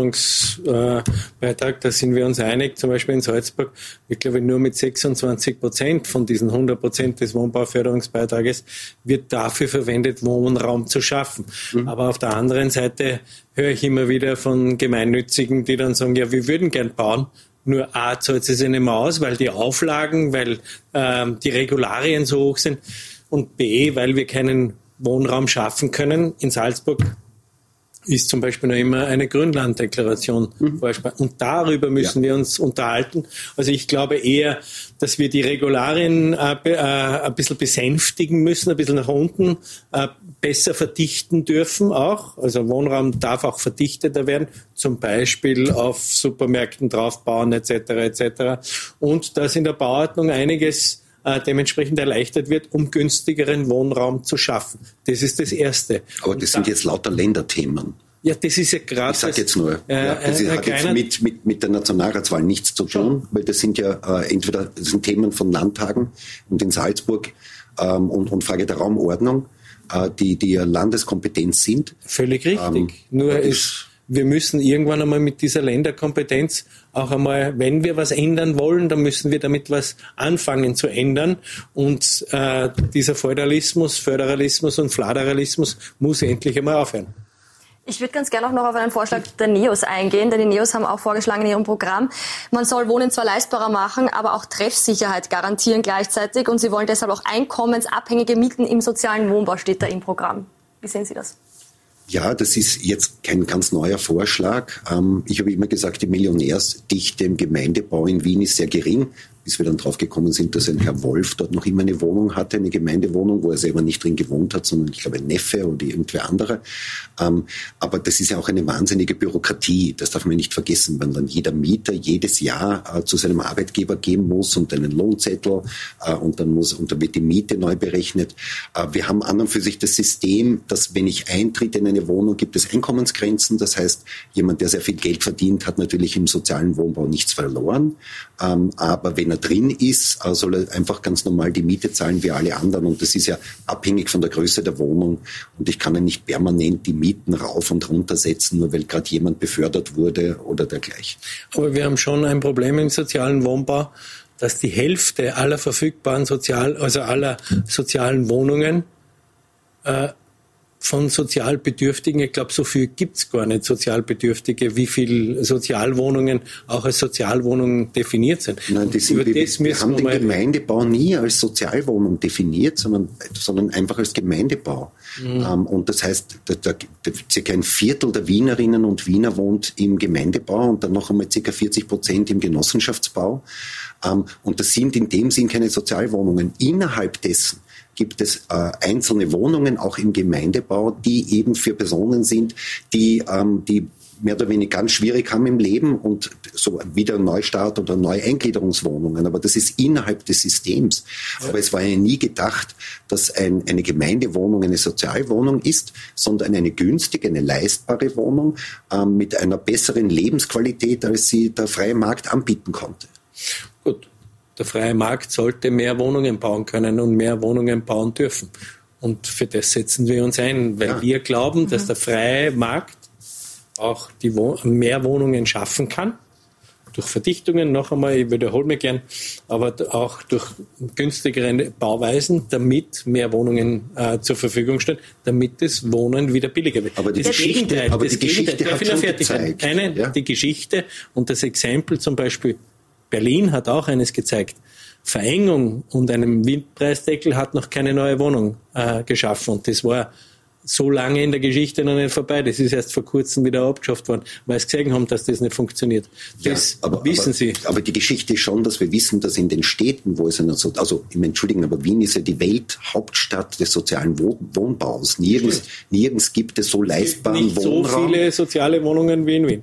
S15: Wohnbauförderungsbeitrag, da sind wir uns einig, zum Beispiel in Salzburg, ich glaube, nur mit 26% von diesen 100% des Wohnbauförderungsbeitrages wird dafür verwendet, Wohnraum zu schaffen. Aber auf der anderen Seite höre ich immer wieder von Gemeinnützigen, die dann sagen, ja, wir würden gern bauen, nur A, zahlt es nicht mehr aus, weil die Auflagen, weil die Regularien so hoch sind, und B, weil wir keinen Wohnraum schaffen können. In Salzburg ist zum Beispiel noch immer eine Grünlanddeklaration vorgeschrieben. Und darüber müssen wir uns unterhalten. Also ich glaube eher, dass wir die Regularien ein bisschen besänftigen müssen, ein bisschen nach unten, besser verdichten dürfen auch. Also Wohnraum darf auch verdichteter werden, zum Beispiel auf Supermärkten draufbauen etc. etc. Und dass in der Bauordnung einiges dementsprechend erleichtert wird, um günstigeren Wohnraum zu schaffen. Das ist das Erste.
S16: Aber das sind jetzt lauter Länderthemen.
S15: Ja, das ist ja gerade.
S16: Ich sage jetzt nur, das hat jetzt mit der Nationalratswahl nichts zu tun, weil das sind ja entweder das sind Themen von Landtagen und in Salzburg und Frage der Raumordnung, die ja Landeskompetenz sind.
S15: Völlig richtig. Wir müssen irgendwann einmal mit dieser Länderkompetenz auch einmal, wenn wir was ändern wollen, dann müssen wir damit was anfangen zu ändern. Und dieser Föderalismus und Fladeralismus muss endlich einmal aufhören.
S1: Ich würde ganz gerne auch noch auf einen Vorschlag der NEOS eingehen, denn die NEOS haben auch vorgeschlagen in ihrem Programm, man soll Wohnen zwar leistbarer machen, aber auch Treffsicherheit garantieren gleichzeitig, und sie wollen deshalb auch einkommensabhängige Mieten im sozialen Wohnbau, steht da im Programm. Wie sehen Sie das?
S16: Ja, das ist jetzt kein ganz neuer Vorschlag. Ich habe immer gesagt, die Millionärsdichte im Gemeindebau in Wien ist sehr gering, bis wir dann drauf gekommen sind, dass ein Herr Wolf dort noch immer eine Wohnung hatte, eine Gemeindewohnung, wo er selber nicht drin gewohnt hat, sondern ich glaube ein Neffe oder irgendwer andere. Aber das ist ja auch eine wahnsinnige Bürokratie. Das darf man nicht vergessen, wenn dann jeder Mieter jedes Jahr zu seinem Arbeitgeber gehen muss und einen Lohnzettel und dann wird die Miete neu berechnet. Wir haben an und für sich das System, dass wenn ich eintrete in eine Wohnung, gibt es Einkommensgrenzen. Das heißt, jemand, der sehr viel Geld verdient, hat natürlich im sozialen Wohnbau nichts verloren. Aber wenn er drin ist, soll er einfach ganz normal die Miete zahlen wie alle anderen. Und das ist ja abhängig von der Größe der Wohnung. Und ich kann ja nicht permanent die Mieten rauf und runter setzen, nur weil gerade jemand befördert wurde oder dergleichen.
S15: Aber wir haben schon ein Problem im sozialen Wohnbau, dass die Hälfte aller verfügbaren aller sozialen Wohnungen von Sozialbedürftigen, ich glaube, so viel gibt's gar nicht, Sozialbedürftige, wie viel Sozialwohnungen auch als Sozialwohnungen definiert sind.
S16: Nein, wir haben den Gemeindebau nie als Sozialwohnung definiert, sondern einfach als Gemeindebau. Und das heißt, circa ein Viertel der Wienerinnen und Wiener wohnt im Gemeindebau und dann noch einmal circa 40% im Genossenschaftsbau. Und das sind in dem Sinn keine Sozialwohnungen. Innerhalb dessen gibt es einzelne Wohnungen, auch im Gemeindebau, die eben für Personen sind, die mehr oder weniger ganz schwierig haben im Leben und so wieder Neustart oder Neueingliederungswohnungen. Aber das ist innerhalb des Systems. Ja. Aber es war ja nie gedacht, dass eine Gemeindewohnung eine Sozialwohnung ist, sondern eine günstige, eine leistbare Wohnung mit einer besseren Lebensqualität, als sie der freie Markt anbieten konnte.
S15: Gut. Der freie Markt sollte mehr Wohnungen bauen können und mehr Wohnungen bauen dürfen. Und für das setzen wir uns ein, weil wir glauben, dass der freie Markt auch mehr Wohnungen schaffen kann. Durch Verdichtungen, noch einmal, ich wiederhole mich gern, aber auch durch günstigere Bauweisen, damit mehr Wohnungen zur Verfügung stehen, damit das Wohnen wieder billiger wird.
S16: Aber die Geschichte hat schon gezeigt.
S15: Die Geschichte und das Exempel zum Beispiel Berlin hat auch eines gezeigt. Verengung und einem Mietpreisdeckel hat noch keine neue Wohnung geschaffen. Und das war so lange in der Geschichte noch nicht vorbei. Das ist erst vor kurzem wieder abgeschafft worden, weil sie gesehen haben, dass das nicht funktioniert. Das wissen Sie.
S16: Aber die Geschichte ist schon, dass wir wissen, dass in den Städten, wo es aber Wien ist ja die Welthauptstadt des sozialen Wohnbaus. Nirgends gibt es so leistbaren Wohnraum.
S15: Nicht so viele soziale Wohnungen wie in Wien.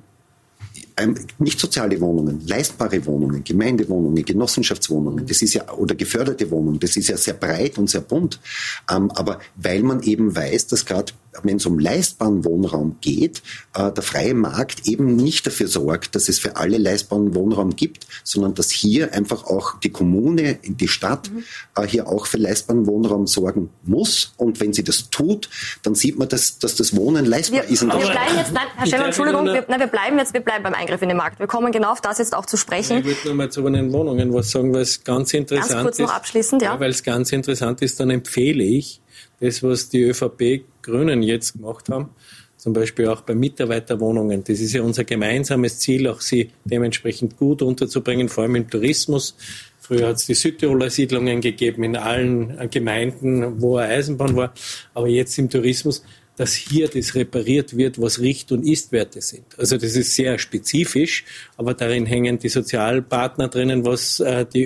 S16: Nicht soziale Wohnungen, leistbare Wohnungen, Gemeindewohnungen, Genossenschaftswohnungen, das ist ja, oder geförderte Wohnungen, das ist ja sehr breit und sehr bunt. Aber weil man eben weiß, dass gerade wenn es um leistbaren Wohnraum geht, der freie Markt eben nicht dafür sorgt, dass es für alle leistbaren Wohnraum gibt, sondern dass hier einfach auch die Kommune, die Stadt hier auch für leistbaren Wohnraum sorgen muss. Und wenn sie das tut, dann sieht man, dass das Wohnen leistbar ist.
S1: Wir bleiben jetzt, nein, Herr Schellmann, Entschuldigung, wir bleiben beim Eingriff in den Markt. Wir kommen genau auf das jetzt auch zu sprechen.
S15: Ich würde nur mal zu den Wohnungen was sagen, weil es ganz interessant ist.
S1: Ganz kurz noch abschließend, ja.
S15: Weil es ganz interessant ist, dann empfehle ich das, was die ÖVP-Grünen jetzt gemacht haben, zum Beispiel auch bei Mitarbeiterwohnungen. Das ist ja unser gemeinsames Ziel, auch sie dementsprechend gut unterzubringen, vor allem im Tourismus. Früher hat es die Südtiroler Siedlungen gegeben, in allen Gemeinden, wo eine Eisenbahn war, aber jetzt im Tourismus, dass hier das repariert wird, was Richt- und Istwerte sind. Also das ist sehr spezifisch, aber darin hängen die Sozialpartner drinnen, was die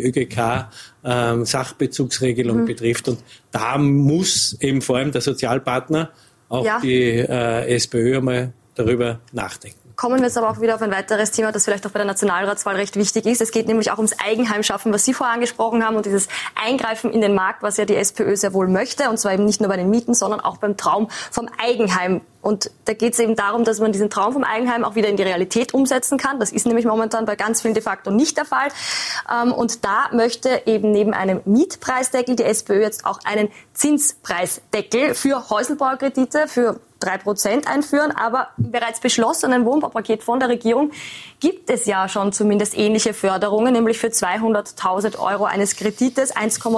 S15: ÖGK-Sachbezugsregelung betrifft. Und da muss eben vor allem der Sozialpartner, auch die SPÖ, einmal darüber nachdenken.
S1: Kommen wir jetzt aber auch wieder auf ein weiteres Thema, das vielleicht auch bei der Nationalratswahl recht wichtig ist. Es geht nämlich auch ums Eigenheimschaffen, was Sie vorher angesprochen haben, und dieses Eingreifen in den Markt, was ja die SPÖ sehr wohl möchte, und zwar eben nicht nur bei den Mieten, sondern auch beim Traum vom Eigenheim. Und da geht es eben darum, dass man diesen Traum vom Eigenheim auch wieder in die Realität umsetzen kann. Das ist nämlich momentan bei ganz vielen de facto nicht der Fall. Und da möchte eben neben einem Mietpreisdeckel die SPÖ jetzt auch einen Zinspreisdeckel für Häuselbaukredite für 3% einführen, aber im bereits beschlossenen Wohnbaupaket von der Regierung gibt es ja schon zumindest ähnliche Förderungen, nämlich für 200.000 € eines Kredites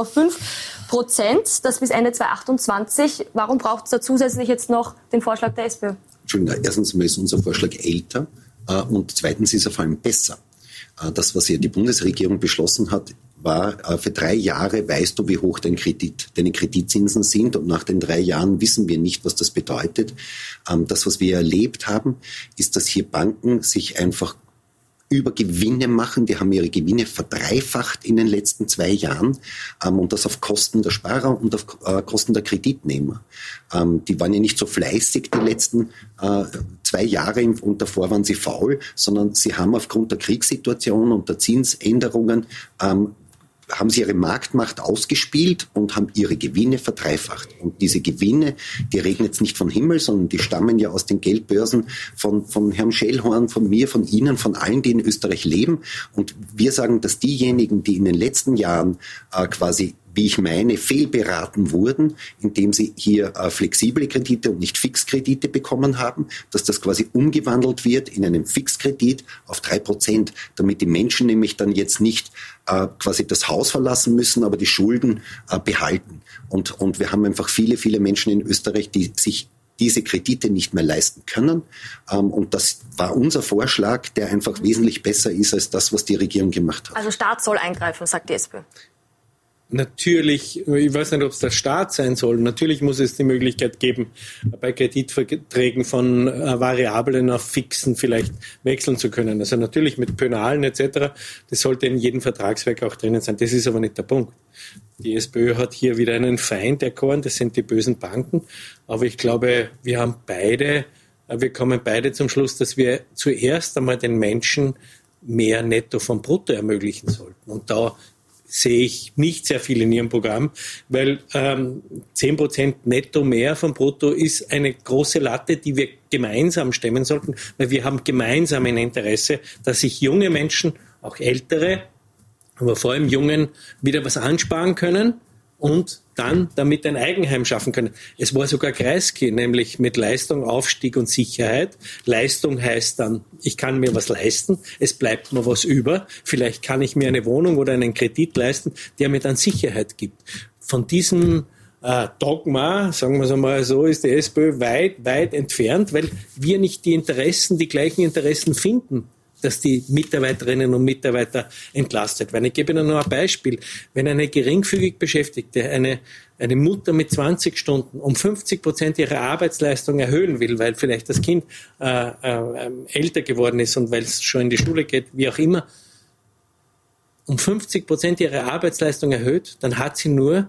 S1: 1,5%, das bis Ende 2028. Warum braucht es da zusätzlich jetzt noch den Vorschlag der SPÖ?
S16: Entschuldigung, erstens mal ist unser Vorschlag älter und zweitens ist er vor allem besser. Das, was ja die Bundesregierung beschlossen hat, war, für 3 Jahre weißt du, wie hoch deine Kreditzinsen sind, und nach den 3 Jahren wissen wir nicht, was das bedeutet. Das, was wir erlebt haben, ist, dass hier Banken sich einfach über Gewinne machen. Die haben ihre Gewinne verdreifacht in den letzten 2 Jahren, und das auf Kosten der Sparer und auf Kosten der Kreditnehmer. Die waren ja nicht so fleißig die letzten 2 Jahre und davor waren sie faul, sondern sie haben aufgrund der Kriegssituation und der Zinsänderungen haben sie ihre Marktmacht ausgespielt und haben ihre Gewinne verdreifacht. Und diese Gewinne, die regnen jetzt nicht vom Himmel, sondern die stammen ja aus den Geldbörsen von Herrn Schellhorn, von mir, von Ihnen, von allen, die in Österreich leben. Und wir sagen, dass diejenigen, die in den letzten Jahren quasi, wie ich meine, fehlberaten wurden, indem sie hier flexible Kredite und nicht Fixkredite bekommen haben, dass das quasi umgewandelt wird in einen Fixkredit auf 3%, damit die Menschen nämlich dann jetzt nicht quasi das Haus verlassen müssen, aber die Schulden behalten. Und wir haben einfach viele, viele Menschen in Österreich, die sich diese Kredite nicht mehr leisten können. Und das war unser Vorschlag, der einfach wesentlich besser ist als das, was die Regierung gemacht hat.
S1: Also Staat soll eingreifen, sagt die SPÖ.
S15: Natürlich, ich weiß nicht, ob es der Staat sein soll, natürlich muss es die Möglichkeit geben, bei Kreditverträgen von Variablen auf Fixen vielleicht wechseln zu können. Also natürlich mit Penalen etc., das sollte in jedem Vertragswerk auch drinnen sein. Das ist aber nicht der Punkt. Die SPÖ hat hier wieder einen Feind erkoren, das sind die bösen Banken. Aber ich glaube, wir kommen beide zum Schluss, dass wir zuerst einmal den Menschen mehr Netto vom Brutto ermöglichen sollten. Und da sehe ich nicht sehr viel in Ihrem Programm, weil 10% netto mehr vom Brutto ist eine große Latte, die wir gemeinsam stemmen sollten, weil wir haben gemeinsam ein Interesse, dass sich junge Menschen, auch ältere, aber vor allem Jungen, wieder was ansparen können und dann damit ein Eigenheim schaffen können. Es war sogar Kreisky, nämlich mit Leistung, Aufstieg und Sicherheit. Leistung heißt dann, ich kann mir was leisten, es bleibt mir was über. Vielleicht kann ich mir eine Wohnung oder einen Kredit leisten, der mir dann Sicherheit gibt. Von diesem Dogma, sagen wir es einmal so, ist die SPÖ weit, weit entfernt, weil wir nicht die gleichen Interessen finden, dass die Mitarbeiterinnen und Mitarbeiter entlastet werden. Ich gebe Ihnen noch ein Beispiel. Wenn eine geringfügig Beschäftigte, eine Mutter mit 20 Stunden um 50% ihrer Arbeitsleistung erhöhen will, weil vielleicht das Kind älter geworden ist und weil es schon in die Schule geht, wie auch immer, um 50% ihrer Arbeitsleistung erhöht, dann hat sie nur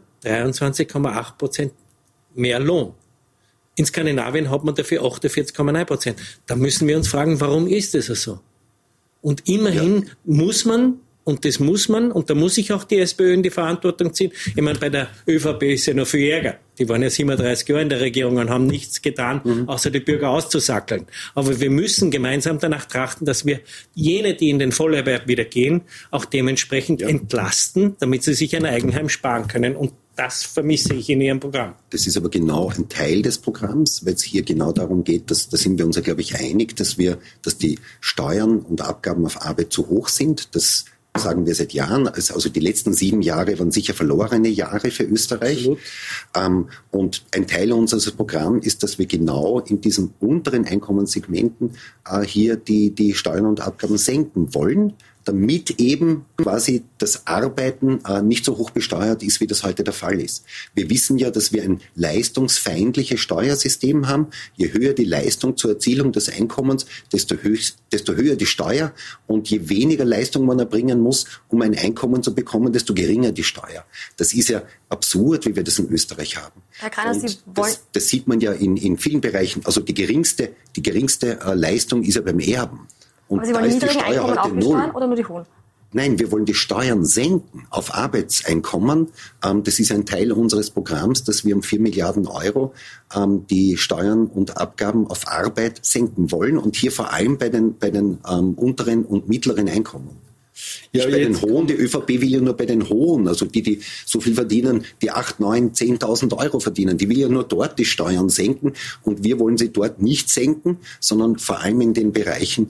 S15: 23,8% mehr Lohn. In Skandinavien hat man dafür 48,9%. Da müssen wir uns fragen, warum ist das so? Und immerhin muss man Und das muss man, und da muss sich auch die SPÖ in die Verantwortung ziehen. Ich meine, bei der ÖVP ist ja noch viel Ärger. Die waren ja 37 Jahre in der Regierung und haben nichts getan, außer die Bürger auszusackeln. Aber wir müssen gemeinsam danach trachten, dass wir jene, die in den Vollerwerb wieder gehen, auch dementsprechend entlasten, damit sie sich ein Eigenheim sparen können. Und das vermisse ich in Ihrem Programm.
S16: Das ist aber genau ein Teil des Programms, weil es hier genau darum geht, da sind wir uns ja, glaube ich, einig, dass die Steuern und Abgaben auf Arbeit zu hoch sind. Das sagen wir seit Jahren. Also die letzten 7 Jahre waren sicher verlorene Jahre für Österreich. Und ein Teil unseres Programms ist, dass wir genau in diesen unteren Einkommenssegmenten hier die Steuern und Abgaben senken wollen, damit eben quasi das Arbeiten nicht so hoch besteuert ist, wie das heute der Fall ist. Wir wissen ja, dass wir ein leistungsfeindliches Steuersystem haben. Je höher die Leistung zur Erzielung des Einkommens, desto höher die Steuer. Und je weniger Leistung man erbringen muss, um ein Einkommen zu bekommen, desto geringer die Steuer. Das ist ja absurd, wie wir das in Österreich haben.
S1: Herr Greiner, Sie
S16: das sieht man ja in vielen Bereichen. Also die geringste Leistung ist ja beim Erben. Und
S1: aber Sie wollen niedrigen Einkommen auch besteuern oder nur die hohen?
S16: Nein, wir wollen die Steuern senken auf Arbeitseinkommen. Das ist ein Teil unseres Programms, dass wir um 4 Milliarden Euro die Steuern und Abgaben auf Arbeit senken wollen. Und hier vor allem bei den unteren und mittleren Einkommen. Nicht bei den Hohen, die ÖVP will ja nur bei den Hohen, also die so viel verdienen, die 8, 9, 10.000 Euro verdienen, die will ja nur dort die Steuern senken und wir wollen sie dort nicht senken, sondern vor allem in den Bereichen,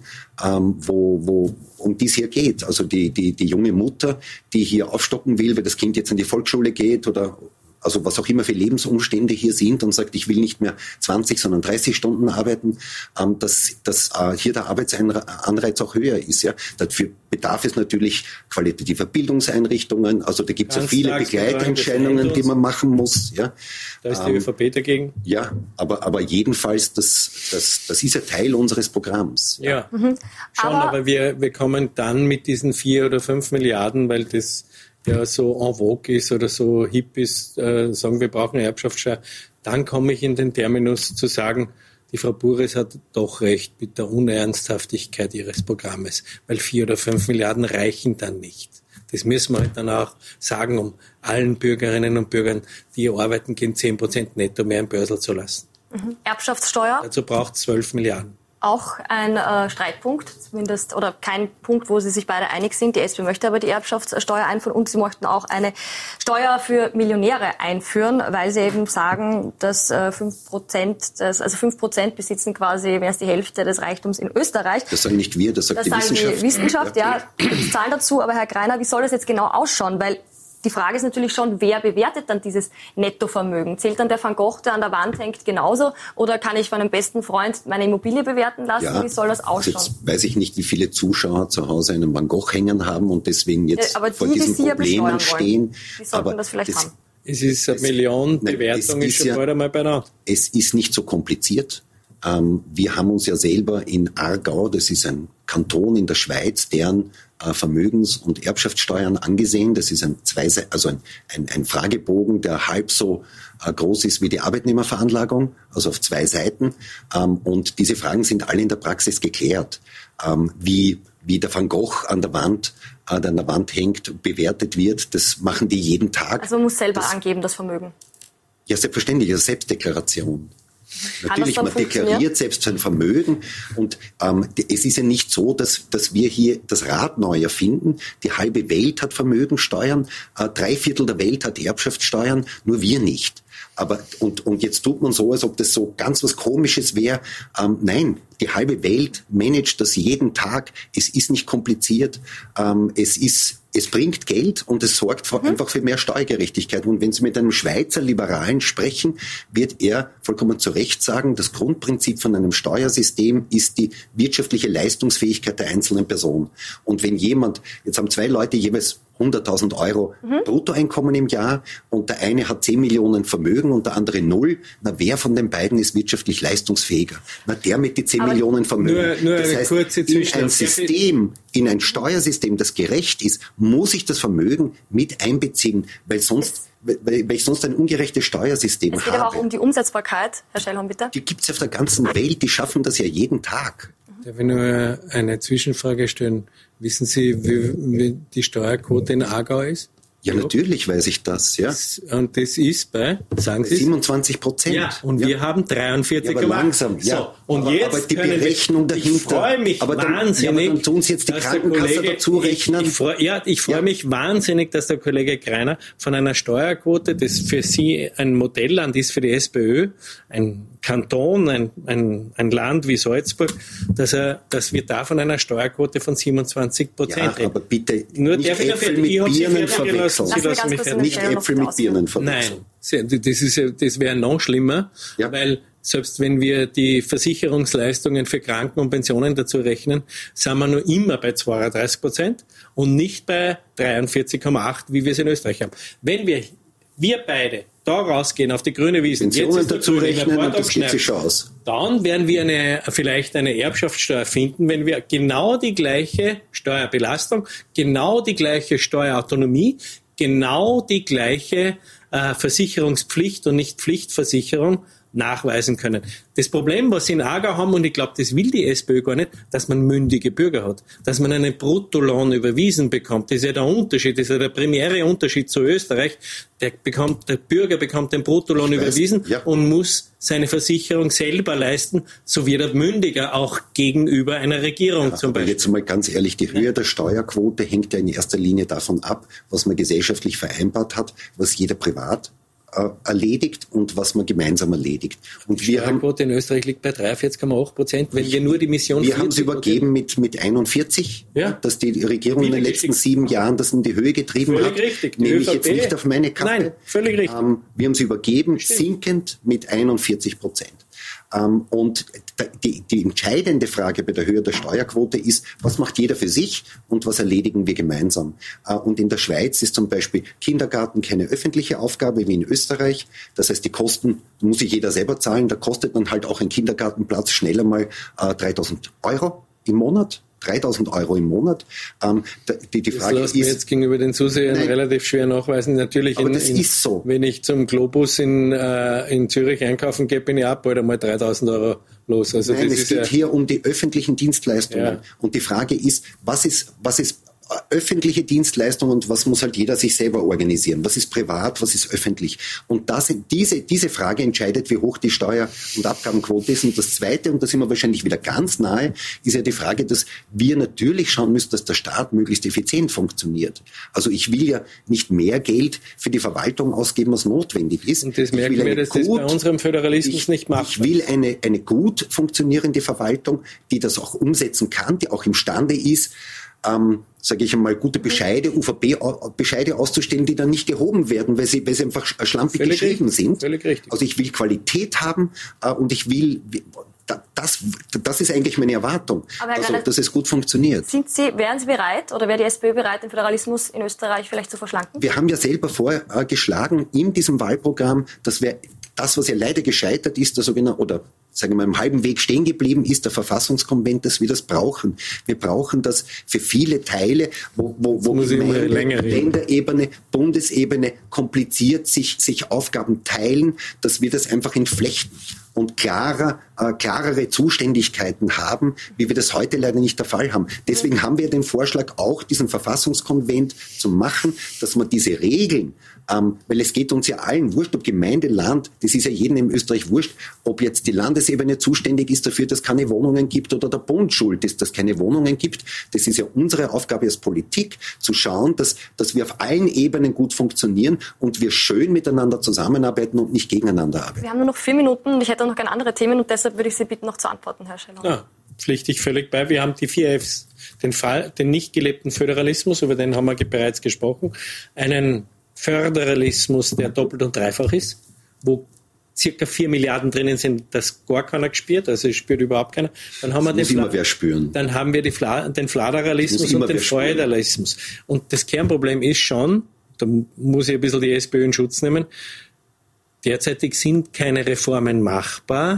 S16: wo um die es hier geht. Also die junge Mutter, die hier aufstocken will, weil das Kind jetzt in die Volksschule geht oder also was auch immer für Lebensumstände hier sind und sagt, ich will nicht mehr 20, sondern 30 Stunden arbeiten, dass hier der Arbeitsanreiz auch höher ist. Ja. Dafür bedarf es natürlich qualitativer Bildungseinrichtungen, also da gibt es ja viele Begleitentscheidungen, die man machen muss. Ja.
S15: Da ist die ÖVP dagegen.
S16: Ja, aber jedenfalls, das ist ein Teil unseres Programms.
S15: Ja, aber wir kommen dann mit diesen 4 oder 5 Milliarden, weil das ja so en vogue ist oder so hip ist, sagen, wir brauchen eine Erbschaftssteuer, dann komme ich in den Terminus zu sagen, die Frau Bures hat doch recht mit der Unernsthaftigkeit ihres Programmes, weil 4 oder 5 Milliarden reichen dann nicht. Das müssen wir halt dann auch sagen, um allen Bürgerinnen und Bürgern, die arbeiten gehen, 10% netto mehr im Börsel zu lassen.
S1: Erbschaftssteuer?
S15: Dazu braucht es 12 Milliarden.
S1: Auch ein Streitpunkt, zumindest, oder kein Punkt, wo sie sich beide einig sind. Die SP möchte aber die Erbschaftssteuer einführen und sie möchten auch eine Steuer für Millionäre einführen, weil sie eben sagen, dass 5% besitzen quasi mehr als die Hälfte des Reichtums in Österreich.
S16: Das sagen nicht wir, das sagt die Wissenschaft.
S1: Die Wissenschaft, ja, die Zahlen dazu. Aber Herr Greiner, wie soll das jetzt genau ausschauen? Weil die Frage ist natürlich schon, wer bewertet dann dieses Nettovermögen? Zählt dann der Van Gogh, der an der Wand hängt, genauso? Oder kann ich von einem besten Freund meine Immobilie bewerten lassen?
S16: Ja,
S1: wie soll das ausschauen?
S16: Jetzt weiß ich nicht, wie viele Zuschauer zu Hause einen Van Gogh hängen haben und deswegen jetzt vor diesen Problemen stehen.
S1: Die sollten das vielleicht haben.
S15: Es ist eine Million Bewertung, ist schon bald einmal beieinander.
S16: Es ist nicht so kompliziert. Wir haben uns ja selber in Aargau, das ist ein Kanton in der Schweiz, deren Vermögens- und Erbschaftssteuern angesehen. Das ist ein Fragebogen, der halb so groß ist wie die Arbeitnehmerveranlagung, also auf 2 Seiten. Und diese Fragen sind alle in der Praxis geklärt. Wie der Van Gogh an der Wand hängt, bewertet wird, das machen die jeden Tag.
S1: Also man muss selber angeben, das Vermögen.
S16: Ja, selbstverständlich, eine Selbstdeklaration. Natürlich, man deklariert selbst sein Vermögen und es ist ja nicht so, dass wir hier das Rad neu erfinden. Die halbe Welt hat Vermögensteuern, 3/4 der Welt hat Erbschaftssteuern, nur wir nicht. Aber und jetzt tut man so, als ob das so ganz was Komisches wäre. Nein, die halbe Welt managt das jeden Tag. Es ist nicht kompliziert. Es bringt Geld und es sorgt einfach für mehr Steuergerechtigkeit. Und wenn Sie mit einem Schweizer Liberalen sprechen, wird er vollkommen zu Recht sagen, das Grundprinzip von einem Steuersystem ist die wirtschaftliche Leistungsfähigkeit der einzelnen Person. Und wenn jetzt haben 2 Leute jeweils 100.000 Euro Bruttoeinkommen im Jahr und der eine hat 10 Millionen Vermögen und der andere 0, na wer von den beiden ist wirtschaftlich leistungsfähiger? Na der mit die 10 Millionen Vermögen.
S15: Nur das heißt, kurze
S16: in ein Steuersystem, das gerecht ist, muss ich das Vermögen mit einbeziehen, weil ich sonst ein ungerechtes Steuersystem habe.
S1: Es geht aber auch um die Umsetzbarkeit, Herr Schellhorn, bitte.
S16: Die gibt es auf der ganzen Welt, die schaffen das ja jeden Tag.
S15: Darf ich nur eine Zwischenfrage stellen? Wissen Sie, wie die Steuerquote in Aargau ist?
S16: Ja, natürlich weiß ich das, ja.
S15: Und das ist bei, sagen Sie
S16: 27%.
S15: Ja, und wir haben 43,8.
S16: Ja, aber langsam, ja.
S15: So, und jetzt
S16: aber die Berechnung dahinter.
S15: Ich freue mich wahnsinnig.
S16: Dann tun Sie jetzt die Krankenkasse dazu rechnen.
S15: Ich freue mich wahnsinnig, dass der Kollege Greiner von einer Steuerquote, das für Sie ein Modellland ist für die SPÖ, ein Kanton, ein Land wie Salzburg, dass wir da von einer Steuerquote von 27% reden.
S16: Aber bitte
S15: nur
S16: nicht Äpfel mit Birnen verwechseln. Nicht Äpfel mit Birnen verwechseln.
S15: Nein, das wäre noch schlimmer, weil selbst wenn wir die Versicherungsleistungen für Kranken- und Pensionen dazu rechnen, sind wir nur immer bei 32% und nicht bei 43,8%, wie wir es in Österreich haben. Wenn wir beide da rausgehen auf die grüne Wiese,
S16: Pensionen dazu rechnen, und das geht sich schon aus.
S15: Dann werden wir vielleicht eine Erbschaftssteuer finden, wenn wir genau die gleiche Steuerbelastung, genau die gleiche Steuerautonomie, genau die gleiche Versicherungspflicht und nicht Pflichtversicherung nachweisen können. Das Problem, was sie in Aargau haben, und ich glaube, das will die SPÖ gar nicht, dass man mündige Bürger hat, dass man einen Bruttolohn überwiesen bekommt. Das ist ja der Unterschied, das ist ja der primäre Unterschied zu Österreich. Der Bürger bekommt den Bruttolohn überwiesen und muss seine Versicherung selber leisten, so wird er mündiger auch gegenüber einer Regierung zum Beispiel.
S16: Jetzt mal ganz ehrlich, die Höhe der Steuerquote hängt ja in erster Linie davon ab, was man gesellschaftlich vereinbart hat, was jeder privat erledigt und was man gemeinsam erledigt. Und
S15: die Steuerquote in Österreich liegt bei 43,8%, wenn wir nur die Mission...
S16: Wir haben es übergeben mit 41, dass die Regierung in den letzten 7 Jahren das in die Höhe getrieben hat.
S15: Richtig.
S16: Nehme ich jetzt nicht auf meine Kappe.
S15: Nein, völlig richtig.
S16: Wir haben es übergeben, sinkend mit 41%. Und die entscheidende Frage bei der Höhe der Steuerquote ist, was macht jeder für sich und was erledigen wir gemeinsam? Und in der Schweiz ist zum Beispiel Kindergarten keine öffentliche Aufgabe wie in Österreich. Das heißt, die Kosten muss sich jeder selber zahlen. Da kostet dann halt auch ein Kindergartenplatz schneller mal 3.000 Euro im Monat. 3.000 Euro im Monat. Die Frage
S15: das lässt mir jetzt gegenüber den Zusehern relativ schwer nachweisen. Natürlich,
S16: aber das ist so.
S15: Wenn ich zum Globus in Zürich einkaufen gehe, bin ich auch bald einmal 3.000 Euro los. Also
S16: Nein,
S15: das
S16: es geht hier um die öffentlichen Dienstleistungen. Ja. Und die Frage ist, was ist öffentliche Dienstleistung und was muss halt jeder sich selber organisieren? Was ist privat, was ist öffentlich? Und diese Frage entscheidet, wie hoch die Steuer- und Abgabenquote ist. Und das Zweite, und da sind wir wahrscheinlich wieder ganz nahe, ist ja die Frage, dass wir natürlich schauen müssen, dass der Staat möglichst effizient funktioniert. Also ich will ja nicht mehr Geld für die Verwaltung ausgeben, als notwendig ist.
S15: Und das merken wir, dass das bei unserem Föderalismus nicht macht.
S16: Ich will eine gut funktionierende Verwaltung, die das auch umsetzen kann, die auch imstande ist, sage ich einmal, gute Bescheide, UVP-Bescheide auszustellen, die dann nicht gehoben werden, weil sie einfach schlampig geschrieben sind.
S15: Völlig richtig.
S16: Also ich will Qualität haben und ich will, das ist eigentlich meine Erwartung, also, dass es gut funktioniert.
S1: Wären Sie bereit oder wäre die SPÖ bereit, den Föderalismus in Österreich vielleicht zu verschlanken?
S16: Wir haben ja selber vorgeschlagen in diesem Wahlprogramm, dass wir das, was ja leider gescheitert ist, der sogenannte, oder sagen wir mal im halben Weg stehen geblieben ist, der Verfassungskonvent, dass wir das brauchen. Wir brauchen das für viele Teile, wo Länderebene, Bundesebene kompliziert sich Aufgaben teilen, dass wir das einfach entflechten und klarere Zuständigkeiten haben, wie wir das heute leider nicht der Fall haben. Deswegen haben wir den Vorschlag, auch diesen Verfassungskonvent zu machen, dass man diese Regeln, weil es geht uns ja allen wurscht, ob Gemeinde, Land, das ist ja jedem in Österreich wurscht, ob jetzt die Landesebene zuständig ist dafür, dass es keine Wohnungen gibt oder der Bund schuld ist, dass es keine Wohnungen gibt. Das ist ja unsere Aufgabe als Politik, zu schauen, dass wir auf allen Ebenen gut funktionieren und wir schön miteinander zusammenarbeiten und nicht gegeneinander arbeiten.
S1: Wir haben nur noch 4 Minuten und ich hätte auch noch gerne andere Themen und deshalb würde ich Sie bitten, noch zu antworten, Herr Scheller.
S15: Ja, pflichte ich völlig bei. Wir haben die 4 Fs. Den nicht gelebten Föderalismus, über den haben wir bereits gesprochen, einen Föderalismus, der doppelt und dreifach ist, wo circa 4 Milliarden drinnen sind, das gar keiner gespürt, also es spürt überhaupt keiner. Dann haben wir Dann haben wir den Fladeralismus und den Feudalismus. Und das Kernproblem ist schon, da muss ich ein bisschen die SPÖ in Schutz nehmen, derzeitig sind keine Reformen machbar,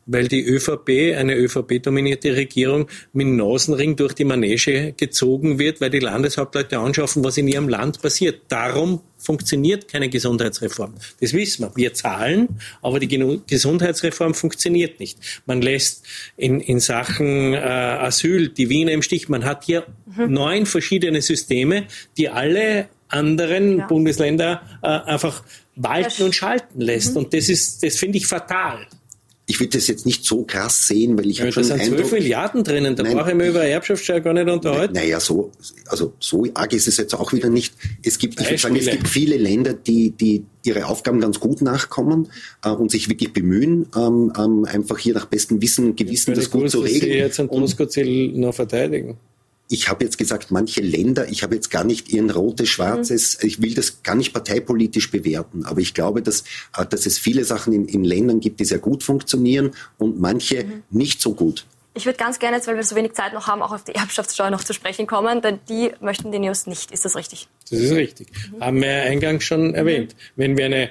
S15: weil die ÖVP, eine ÖVP-dominierte Regierung, mit dem Nasenring durch die Manege gezogen wird, weil die Landeshauptleute anschauen, was in ihrem Land passiert. Darum funktioniert keine Gesundheitsreform. Das wissen wir. Wir zahlen, aber die Gesundheitsreform funktioniert nicht. Man lässt in Sachen Asyl die Wiener im Stich. Man hat hier 9 verschiedene Systeme, die alle anderen Bundesländer einfach walten und schalten lässt. Und das finde ich fatal.
S16: Ich würde das jetzt nicht so krass sehen, weil ich habe schon
S15: den Eindruck... Da sind 12 Milliarden drinnen, da brauche ich mir über Erbschaftssteuer gar nicht unterhalten.
S16: Naja, so arg ist es jetzt auch wieder nicht. Ich würde sagen, es gibt viele Länder, die ihre Aufgaben ganz gut nachkommen und sich wirklich bemühen, einfach hier nach bestem Wissen und Gewissen das gut zu regeln.
S15: Sie jetzt ein Doskozil noch verteidigen.
S16: Ich habe jetzt gesagt, manche Länder, ich habe jetzt gar nicht ihren rotes, schwarzes, ich will das gar nicht parteipolitisch bewerten, aber ich glaube, dass es viele Sachen in Ländern gibt, die sehr gut funktionieren und manche nicht so gut.
S1: Ich würde ganz gerne jetzt, weil wir so wenig Zeit noch haben, auch auf die Erbschaftssteuer noch zu sprechen kommen, denn die möchten die Neos nicht. Ist das richtig?
S15: Das ist richtig. Haben wir eingangs schon erwähnt. Wenn wir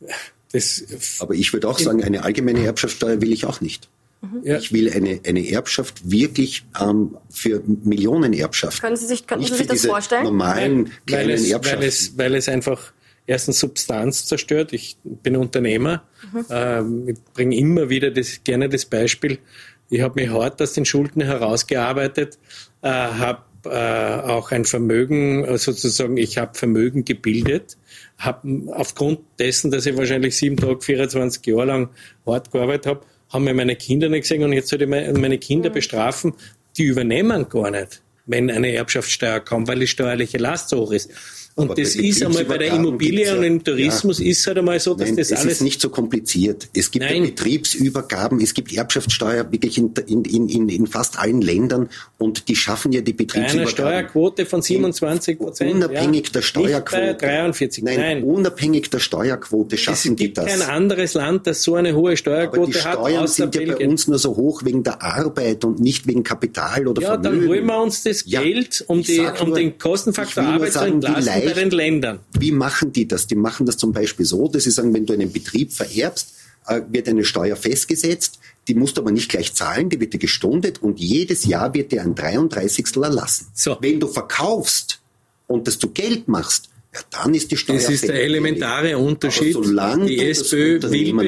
S16: aber ich würde auch sagen, eine allgemeine Erbschaftssteuer will ich auch nicht. Ja. Ich will eine Erbschaft wirklich für Millionenerbschaften.
S1: Können Sie sich
S16: nicht
S1: das vorstellen?
S16: Normalen kleinen Erbschaften.
S15: Weil es einfach erstens Substanz zerstört. Ich bin Unternehmer. Ich bringe immer wieder gerne das Beispiel. Ich habe mich hart aus den Schulden herausgearbeitet, habe auch ein Vermögen, sozusagen, ich habe Vermögen gebildet, habe aufgrund dessen, dass ich wahrscheinlich 7 Tage, 24 Jahre lang hart gearbeitet habe, haben mir meine Kinder nicht gesehen und jetzt soll ich meine Kinder bestrafen, die übernehmen gar nicht, wenn eine Erbschaftssteuer kommt, weil die steuerliche Last so hoch ist. Und das ist einmal bei der Immobilie und im Tourismus ist halt einmal so, dass das alles...
S16: Es ist nicht so kompliziert. Es gibt Betriebsübergaben, es gibt Erbschaftssteuer wirklich in fast allen Ländern und die schaffen ja die Betriebsübergaben.
S15: Eine Steuerquote von 27%.
S16: Unabhängig der Steuerquote.
S15: Nicht bei 43.
S16: Nein, unabhängig der Steuerquote schaffen die das.
S15: Es gibt kein anderes Land, das so eine hohe Steuerquote hat.
S16: Aber die Steuern sind ja bei uns nur so hoch wegen der Arbeit und nicht wegen Kapital oder Vermögen.
S15: Ja, dann holen wir uns das Geld, um den Kostenfaktor Arbeit zu entlasten. Bei den Ländern.
S16: Wie machen die das? Die machen das zum Beispiel so, dass sie sagen, wenn du einen Betrieb vererbst, wird eine Steuer festgesetzt, die musst du aber nicht gleich zahlen, die wird dir gestundet und jedes Jahr wird dir ein 33. erlassen.
S15: So.
S16: Wenn du verkaufst und das zu Geld machst, ja, dann ist die Steuer
S15: Das ist der elementare Unterschied. Die SPÖ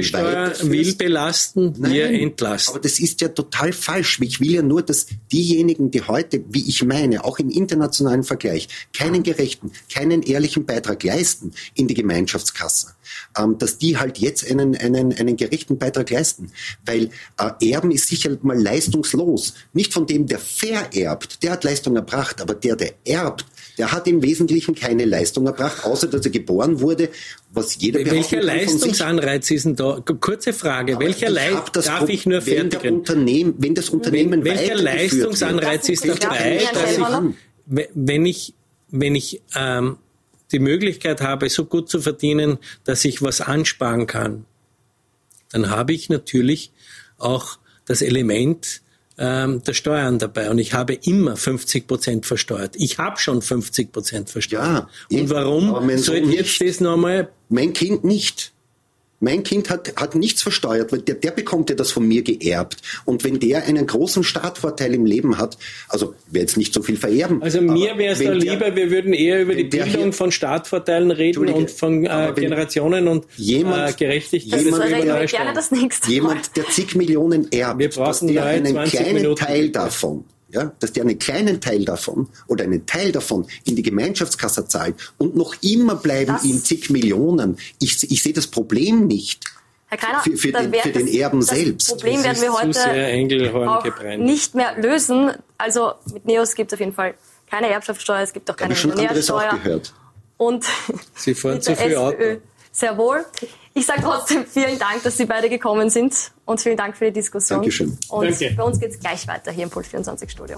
S15: will belasten, wir entlasten.
S16: Aber das ist ja total falsch. Ich will ja nur, dass diejenigen, die heute, wie ich meine, auch im internationalen Vergleich, keinen gerechten, keinen ehrlichen Beitrag leisten in die Gemeinschaftskasse, dass die halt jetzt einen gerechten Beitrag leisten. Weil Erben ist sicher mal leistungslos. Nicht von dem, der vererbt, der hat Leistung erbracht, aber der erbt, der hat im Wesentlichen keine Leistung erbracht, außer dass er geboren wurde, was jeder behaupten
S15: Welcher
S16: kann
S15: Leistungsanreiz ist denn da? Kurze Frage, welcher Darf ich nur fertig
S16: reden? Wenn das Unternehmen
S15: welcher Leistungsanreiz ist dabei, dass wenn ich die Möglichkeit habe, so gut zu verdienen, dass ich was ansparen kann, dann habe ich natürlich auch das Element der Steuern dabei. Und ich habe immer 50% versteuert. Ich habe schon 50% versteuert.
S16: Ja,
S15: und warum sollte jetzt das nochmal...
S16: Mein Kind nicht. Mein Kind hat nichts versteuert, weil der bekommt ja das von mir geerbt. Und wenn der einen großen Startvorteil im Leben hat, also ich werde jetzt nicht so viel vererben.
S15: Also mir wäre es da lieber, wir würden eher über die Bildung von Startvorteilen reden und von Generationen und Gerechtigkeit.
S16: Jemand, der zig Millionen erbt, dass der einen kleinen Teil davon, dass der einen kleinen Teil davon oder einen Teil davon in die Gemeinschaftskasse zahlt und noch immer bleiben ihm zig Millionen. Ich sehe das Problem nicht.
S1: Herr Greiner,
S16: für den Erben selbst.
S1: Das Problem werden wir heute auch nicht mehr lösen. Also mit Neos gibt es auf jeden Fall keine Erbschaftssteuer, es gibt auch keine Millionärsteuer.
S16: Auch gehört.
S1: Und
S15: Sie fahren zu viel Auto.
S1: Sehr wohl. Ich sage trotzdem vielen Dank, dass Sie beide gekommen sind und vielen Dank für die Diskussion.
S16: Dankeschön.
S1: Und bei uns geht es gleich weiter hier im Puls 24 Studio.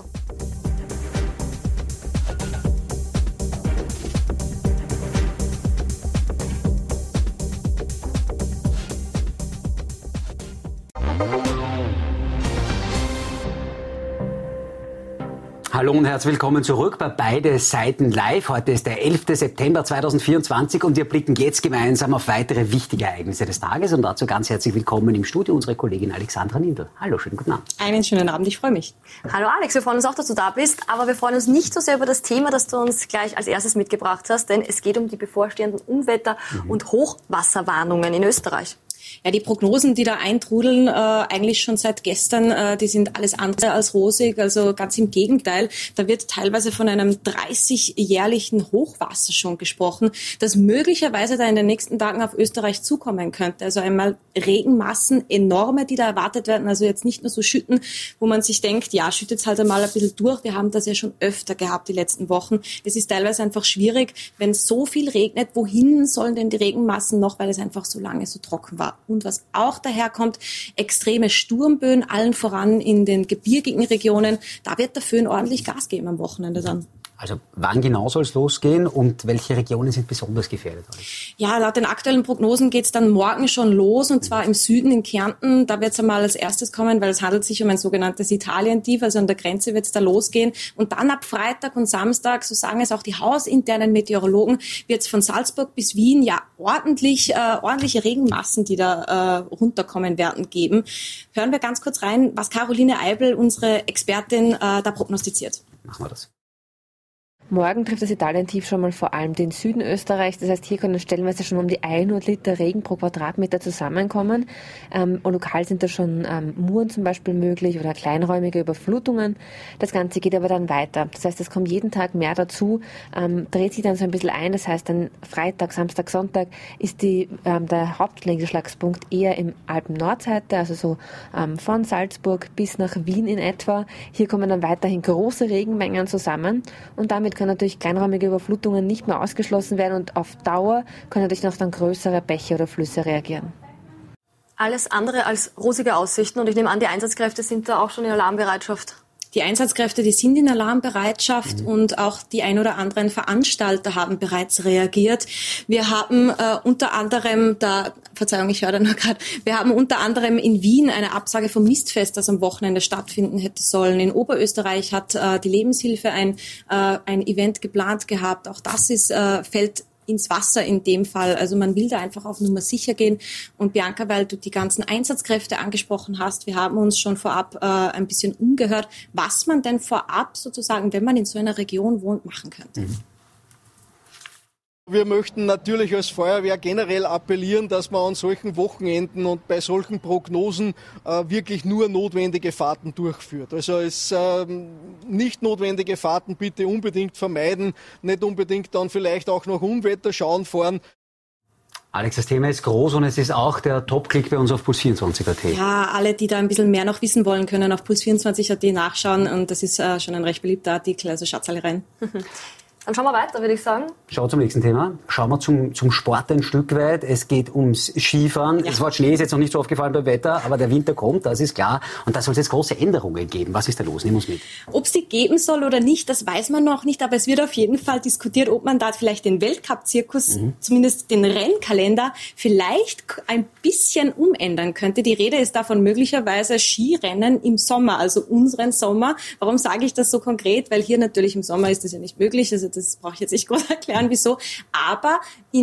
S2: Hallo und herzlich willkommen zurück bei Beide Seiten live. Heute ist der 11. September 2024 und wir blicken jetzt gemeinsam auf weitere wichtige Ereignisse des Tages. Und dazu ganz herzlich willkommen im Studio unsere Kollegin Alexandra Nindl. Hallo, schönen guten Abend.
S17: Einen schönen Abend, ich freue mich.
S1: Hallo Alex, wir freuen uns auch, dass du da bist. Aber wir freuen uns nicht so sehr über das Thema, das du uns gleich als erstes mitgebracht hast, denn es geht um die bevorstehenden Unwetter- und Hochwasserwarnungen in Österreich.
S17: Ja, die Prognosen, die da eintrudeln, eigentlich schon seit gestern, die sind alles andere als rosig, also ganz im Gegenteil. Da wird teilweise von einem 30-jährlichen Hochwasser schon gesprochen, das möglicherweise da in den nächsten Tagen auf Österreich zukommen könnte. Also einmal Regenmassen, enorme, die da erwartet werden, also jetzt nicht nur so Schütten, wo man sich denkt, ja, schüttet's halt einmal ein bisschen durch. Wir haben das ja schon öfter gehabt die letzten Wochen. Es ist teilweise einfach schwierig, wenn so viel regnet, wohin sollen denn die Regenmassen noch, weil es einfach so lange so trocken war. Und was auch daherkommt, extreme Sturmböen, allen voran in den gebirgigen Regionen. Da wird der Föhn ordentlich Gas geben am Wochenende dann.
S2: Also wann genau soll es losgehen und welche Regionen sind besonders gefährdet?
S17: Ja, laut den aktuellen Prognosen geht es dann morgen schon los, und zwar im Süden in Kärnten. Da wird es einmal als erstes kommen, weil es handelt sich um ein sogenanntes Italientief, also an der Grenze wird es da losgehen. Und dann ab Freitag und Samstag, so sagen es auch die hausinternen Meteorologen, wird es von Salzburg bis Wien ja ordentliche Regenmassen, die da runterkommen werden, geben. Hören wir ganz kurz rein, was Caroline Eibel, unsere Expertin, da prognostiziert.
S2: Machen wir das.
S18: Morgen trifft das Italientief schon mal vor allem den Süden Österreichs. Das heißt, hier können stellenweise schon um die 100 Liter Regen pro Quadratmeter zusammenkommen. Und lokal sind da schon Muren zum Beispiel möglich oder kleinräumige Überflutungen. Das Ganze geht aber dann weiter. Das heißt, es kommt jeden Tag mehr dazu, dreht sich dann so ein bisschen ein. Das heißt, dann Freitag, Samstag, Sonntag ist der Hauptniederschlagspunkt eher im Alpen-Nordseite, also so von Salzburg bis nach Wien in etwa. Hier kommen dann weiterhin große Regenmengen zusammen und damit können natürlich kleinräumige Überflutungen nicht mehr ausgeschlossen werden und auf Dauer können natürlich noch dann größere Bäche oder Flüsse reagieren.
S1: Alles andere als rosige Aussichten und ich nehme an, die Einsatzkräfte sind da auch schon in Alarmbereitschaft.
S17: Die Einsatzkräfte, die sind in Alarmbereitschaft und auch die ein oder anderen Veranstalter haben bereits reagiert. Wir haben unter anderem wir haben unter anderem in Wien eine Absage vom Mistfest, das am Wochenende stattfinden hätte sollen. In Oberösterreich hat die Lebenshilfe ein Event geplant gehabt. Auch das fällt ins Wasser in dem Fall. Also man will da einfach auf Nummer sicher gehen. Und Bianca, weil du die ganzen Einsatzkräfte angesprochen hast, wir haben uns schon vorab ein bisschen umgehört, was man denn vorab sozusagen, wenn man in so einer Region wohnt, machen könnte.
S19: Wir möchten natürlich als Feuerwehr generell appellieren, dass man an solchen Wochenenden und bei solchen Prognosen wirklich nur notwendige Fahrten durchführt. Also nicht notwendige Fahrten bitte unbedingt vermeiden, nicht unbedingt dann vielleicht auch noch Unwetter schauen fahren.
S2: Alex, das Thema ist groß und es ist auch der Top-Klick bei uns auf Puls24.at.
S17: Ja, alle, die da ein bisschen mehr noch wissen wollen, können auf Puls24.at nachschauen und das ist schon ein recht beliebter Artikel, also schaut's alle rein.
S1: Dann schauen wir weiter, würde ich sagen.
S2: Schauen wir zum nächsten Thema. Schauen wir zum Sport ein Stück weit. Es geht ums Skifahren. Das Wort Schnee ist jetzt noch nicht so aufgefallen beim Wetter, aber der Winter kommt, das ist klar. Und da soll es jetzt große Änderungen geben. Was ist da los? Nimm uns mit.
S17: Ob es die geben soll oder nicht, das weiß man noch nicht, aber es wird auf jeden Fall diskutiert, ob man da vielleicht den Weltcup-Zirkus, zumindest den Rennkalender, vielleicht ein bisschen umändern könnte. Die Rede ist davon möglicherweise Skirennen im Sommer, also unseren Sommer. Warum sage ich das so konkret? Weil hier natürlich im Sommer ist das ja nicht möglich. Also das brauche ich jetzt nicht groß erklären, wieso. Aber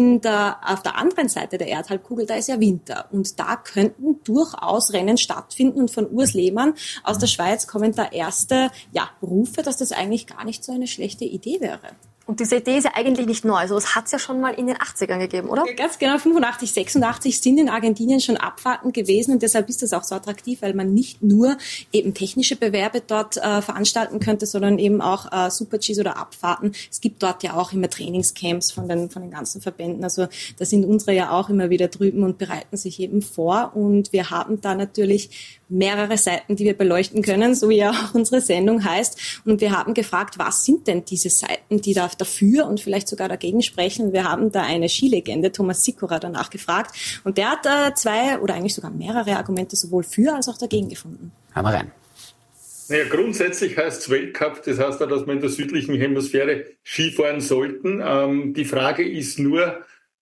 S17: auf der anderen Seite der Erdhalbkugel, da ist ja Winter. Und da könnten durchaus Rennen stattfinden. Und von Urs Lehmann aus der Schweiz kommen da erste Rufe, dass das eigentlich gar nicht so eine schlechte Idee wäre.
S1: Und diese Idee ist ja eigentlich nicht neu. Also es hat es ja schon mal in den 80ern gegeben, oder?
S17: Ja, ganz genau, 85, 86 sind in Argentinien schon Abfahrten gewesen und deshalb ist das auch so attraktiv, weil man nicht nur eben technische Bewerbe dort veranstalten könnte, sondern eben auch Super-Gs oder Abfahrten. Es gibt dort ja auch immer Trainingscamps von den ganzen Verbänden. Also da sind unsere ja auch immer wieder drüben und bereiten sich eben vor. Und wir haben da natürlich mehrere Seiten, die wir beleuchten können, so wie ja auch unsere Sendung heißt. Und wir haben gefragt, was sind denn diese Seiten, die da dafür und vielleicht sogar dagegen sprechen. Und wir haben da eine Skilegende, Thomas Sikora, danach gefragt. Und der hat zwei oder eigentlich sogar mehrere Argumente sowohl für als auch dagegen gefunden.
S2: Hören wir rein.
S20: Naja, grundsätzlich heißt es Weltcup, das heißt auch, dass wir in der südlichen Hemisphäre Skifahren sollten. Die Frage ist nur,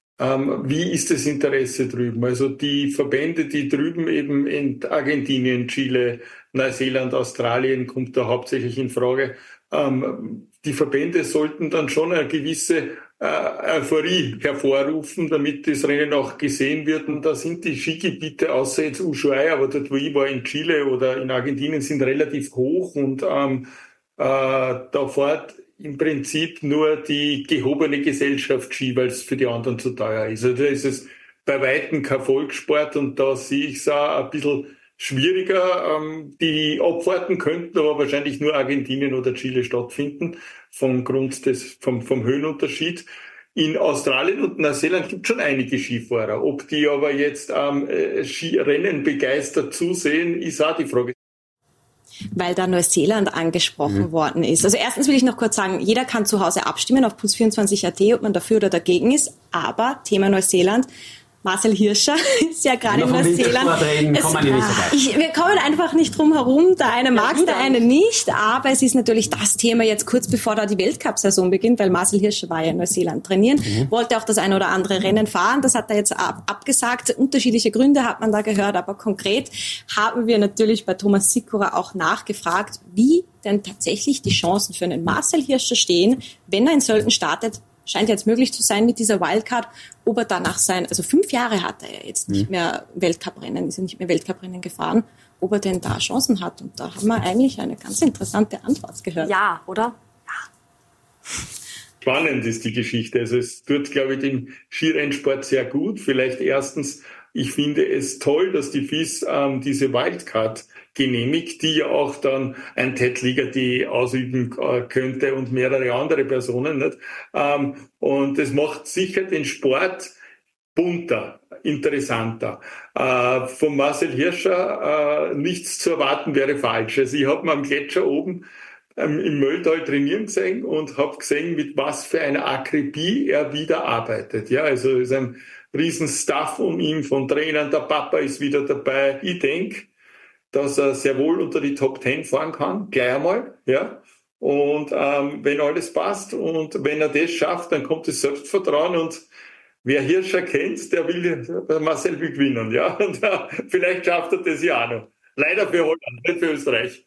S20: wie ist das Interesse drüben? Also die Verbände, die drüben eben in Argentinien, Chile, Neuseeland, Australien, kommt da hauptsächlich in Frage. Die Verbände sollten dann schon eine gewisse Euphorie hervorrufen, damit das Rennen auch gesehen wird. Und da sind die Skigebiete, außer jetzt Ushuaia, aber dort, wo ich war, in Chile oder in Argentinien, sind relativ hoch. Und da fährt im Prinzip nur die gehobene Gesellschaft Ski, weil es für die anderen zu teuer ist. Also da ist es bei Weitem kein Volkssport und da sehe ich es auch ein bisschen schwieriger. Die Abfahrten könnten aber wahrscheinlich nur Argentinien oder Chile stattfinden, vom Höhenunterschied. In Australien und Neuseeland gibt es schon einige Skifahrer. Ob die aber jetzt Skirennen begeistert zusehen, ist auch die Frage.
S17: Weil da Neuseeland angesprochen worden ist. Also erstens will ich noch kurz sagen, jeder kann zu Hause abstimmen auf Plus24.at, ob man dafür oder dagegen ist. Aber Thema Neuseeland, Marcel Hirscher ist ja gerade in Neuseeland. Wir kommen einfach nicht drum herum. Der eine mag es, der eine nicht. Aber es ist natürlich das Thema jetzt kurz bevor da die Weltcup-Saison beginnt, weil Marcel Hirscher war ja in Neuseeland trainieren, wollte auch das ein oder andere Rennen fahren. Das hat er jetzt abgesagt. Unterschiedliche Gründe hat man da gehört. Aber konkret haben wir natürlich bei Thomas Sikora auch nachgefragt, wie denn tatsächlich die Chancen für einen Marcel Hirscher stehen, wenn er in Sölden startet. Scheint jetzt möglich zu sein mit dieser Wildcard, ob er danach also 5 Jahre hat er ja jetzt nicht mehr Weltcuprennen, ist er nicht mehr Weltcuprennen gefahren, ob er denn da Chancen hat. Und da haben wir eigentlich eine ganz interessante Antwort gehört.
S1: Ja, oder? Ja.
S20: Spannend ist die Geschichte. Also es tut, glaube ich, dem Skirennsport sehr gut. Vielleicht erstens, ich finde es toll, dass die FIS diese Wildcard genehmigt, die ja auch dann ein Ted Ligety ausüben könnte und mehrere andere Personen. Nicht? Und es macht sicher den Sport bunter, interessanter. Von Marcel Hirscher nichts zu erwarten wäre falsch. Also ich habe ihn am Gletscher oben im Mölltal trainieren gesehen und habe gesehen, mit was für einer Akribie er wieder arbeitet. Ja, also es ist ein riesen Staff um ihn von Trainern, der Papa ist wieder dabei. Ich denke, dass er sehr wohl unter die Top 10 fahren kann, gleich einmal, ja. Und wenn alles passt und wenn er das schafft, dann kommt das Selbstvertrauen und wer Hirscher kennt, der Marcel will gewinnen, ja. Und vielleicht schafft er das ja auch noch. Leider für Holland, nicht für Österreich.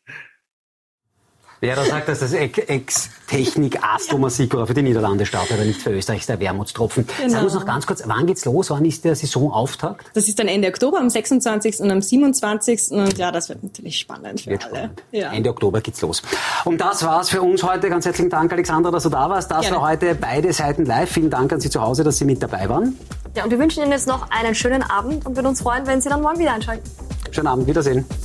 S2: Wer da sagt, dass das Ex-Technik-Ass Thomas Sikora für die Niederlande startet, aber nicht für Österreich, ist der Wermutstropfen. Genau. Sagen wir uns noch ganz kurz, wann geht's los? Wann ist der Saisonauftakt?
S17: Das ist dann Ende Oktober, am 26. und am 27. Und ja, das wird natürlich spannend für alle. Ja.
S2: Ende Oktober geht's los. Und das war's für uns heute. Ganz herzlichen Dank, Alexandra, dass du da warst. Das war heute Beide Seiten live. Vielen Dank an Sie zu Hause, dass Sie mit dabei waren.
S1: Ja, und wir wünschen Ihnen jetzt noch einen schönen Abend und würden uns freuen, wenn Sie dann morgen wieder einschalten.
S2: Schönen Abend, Wiedersehen.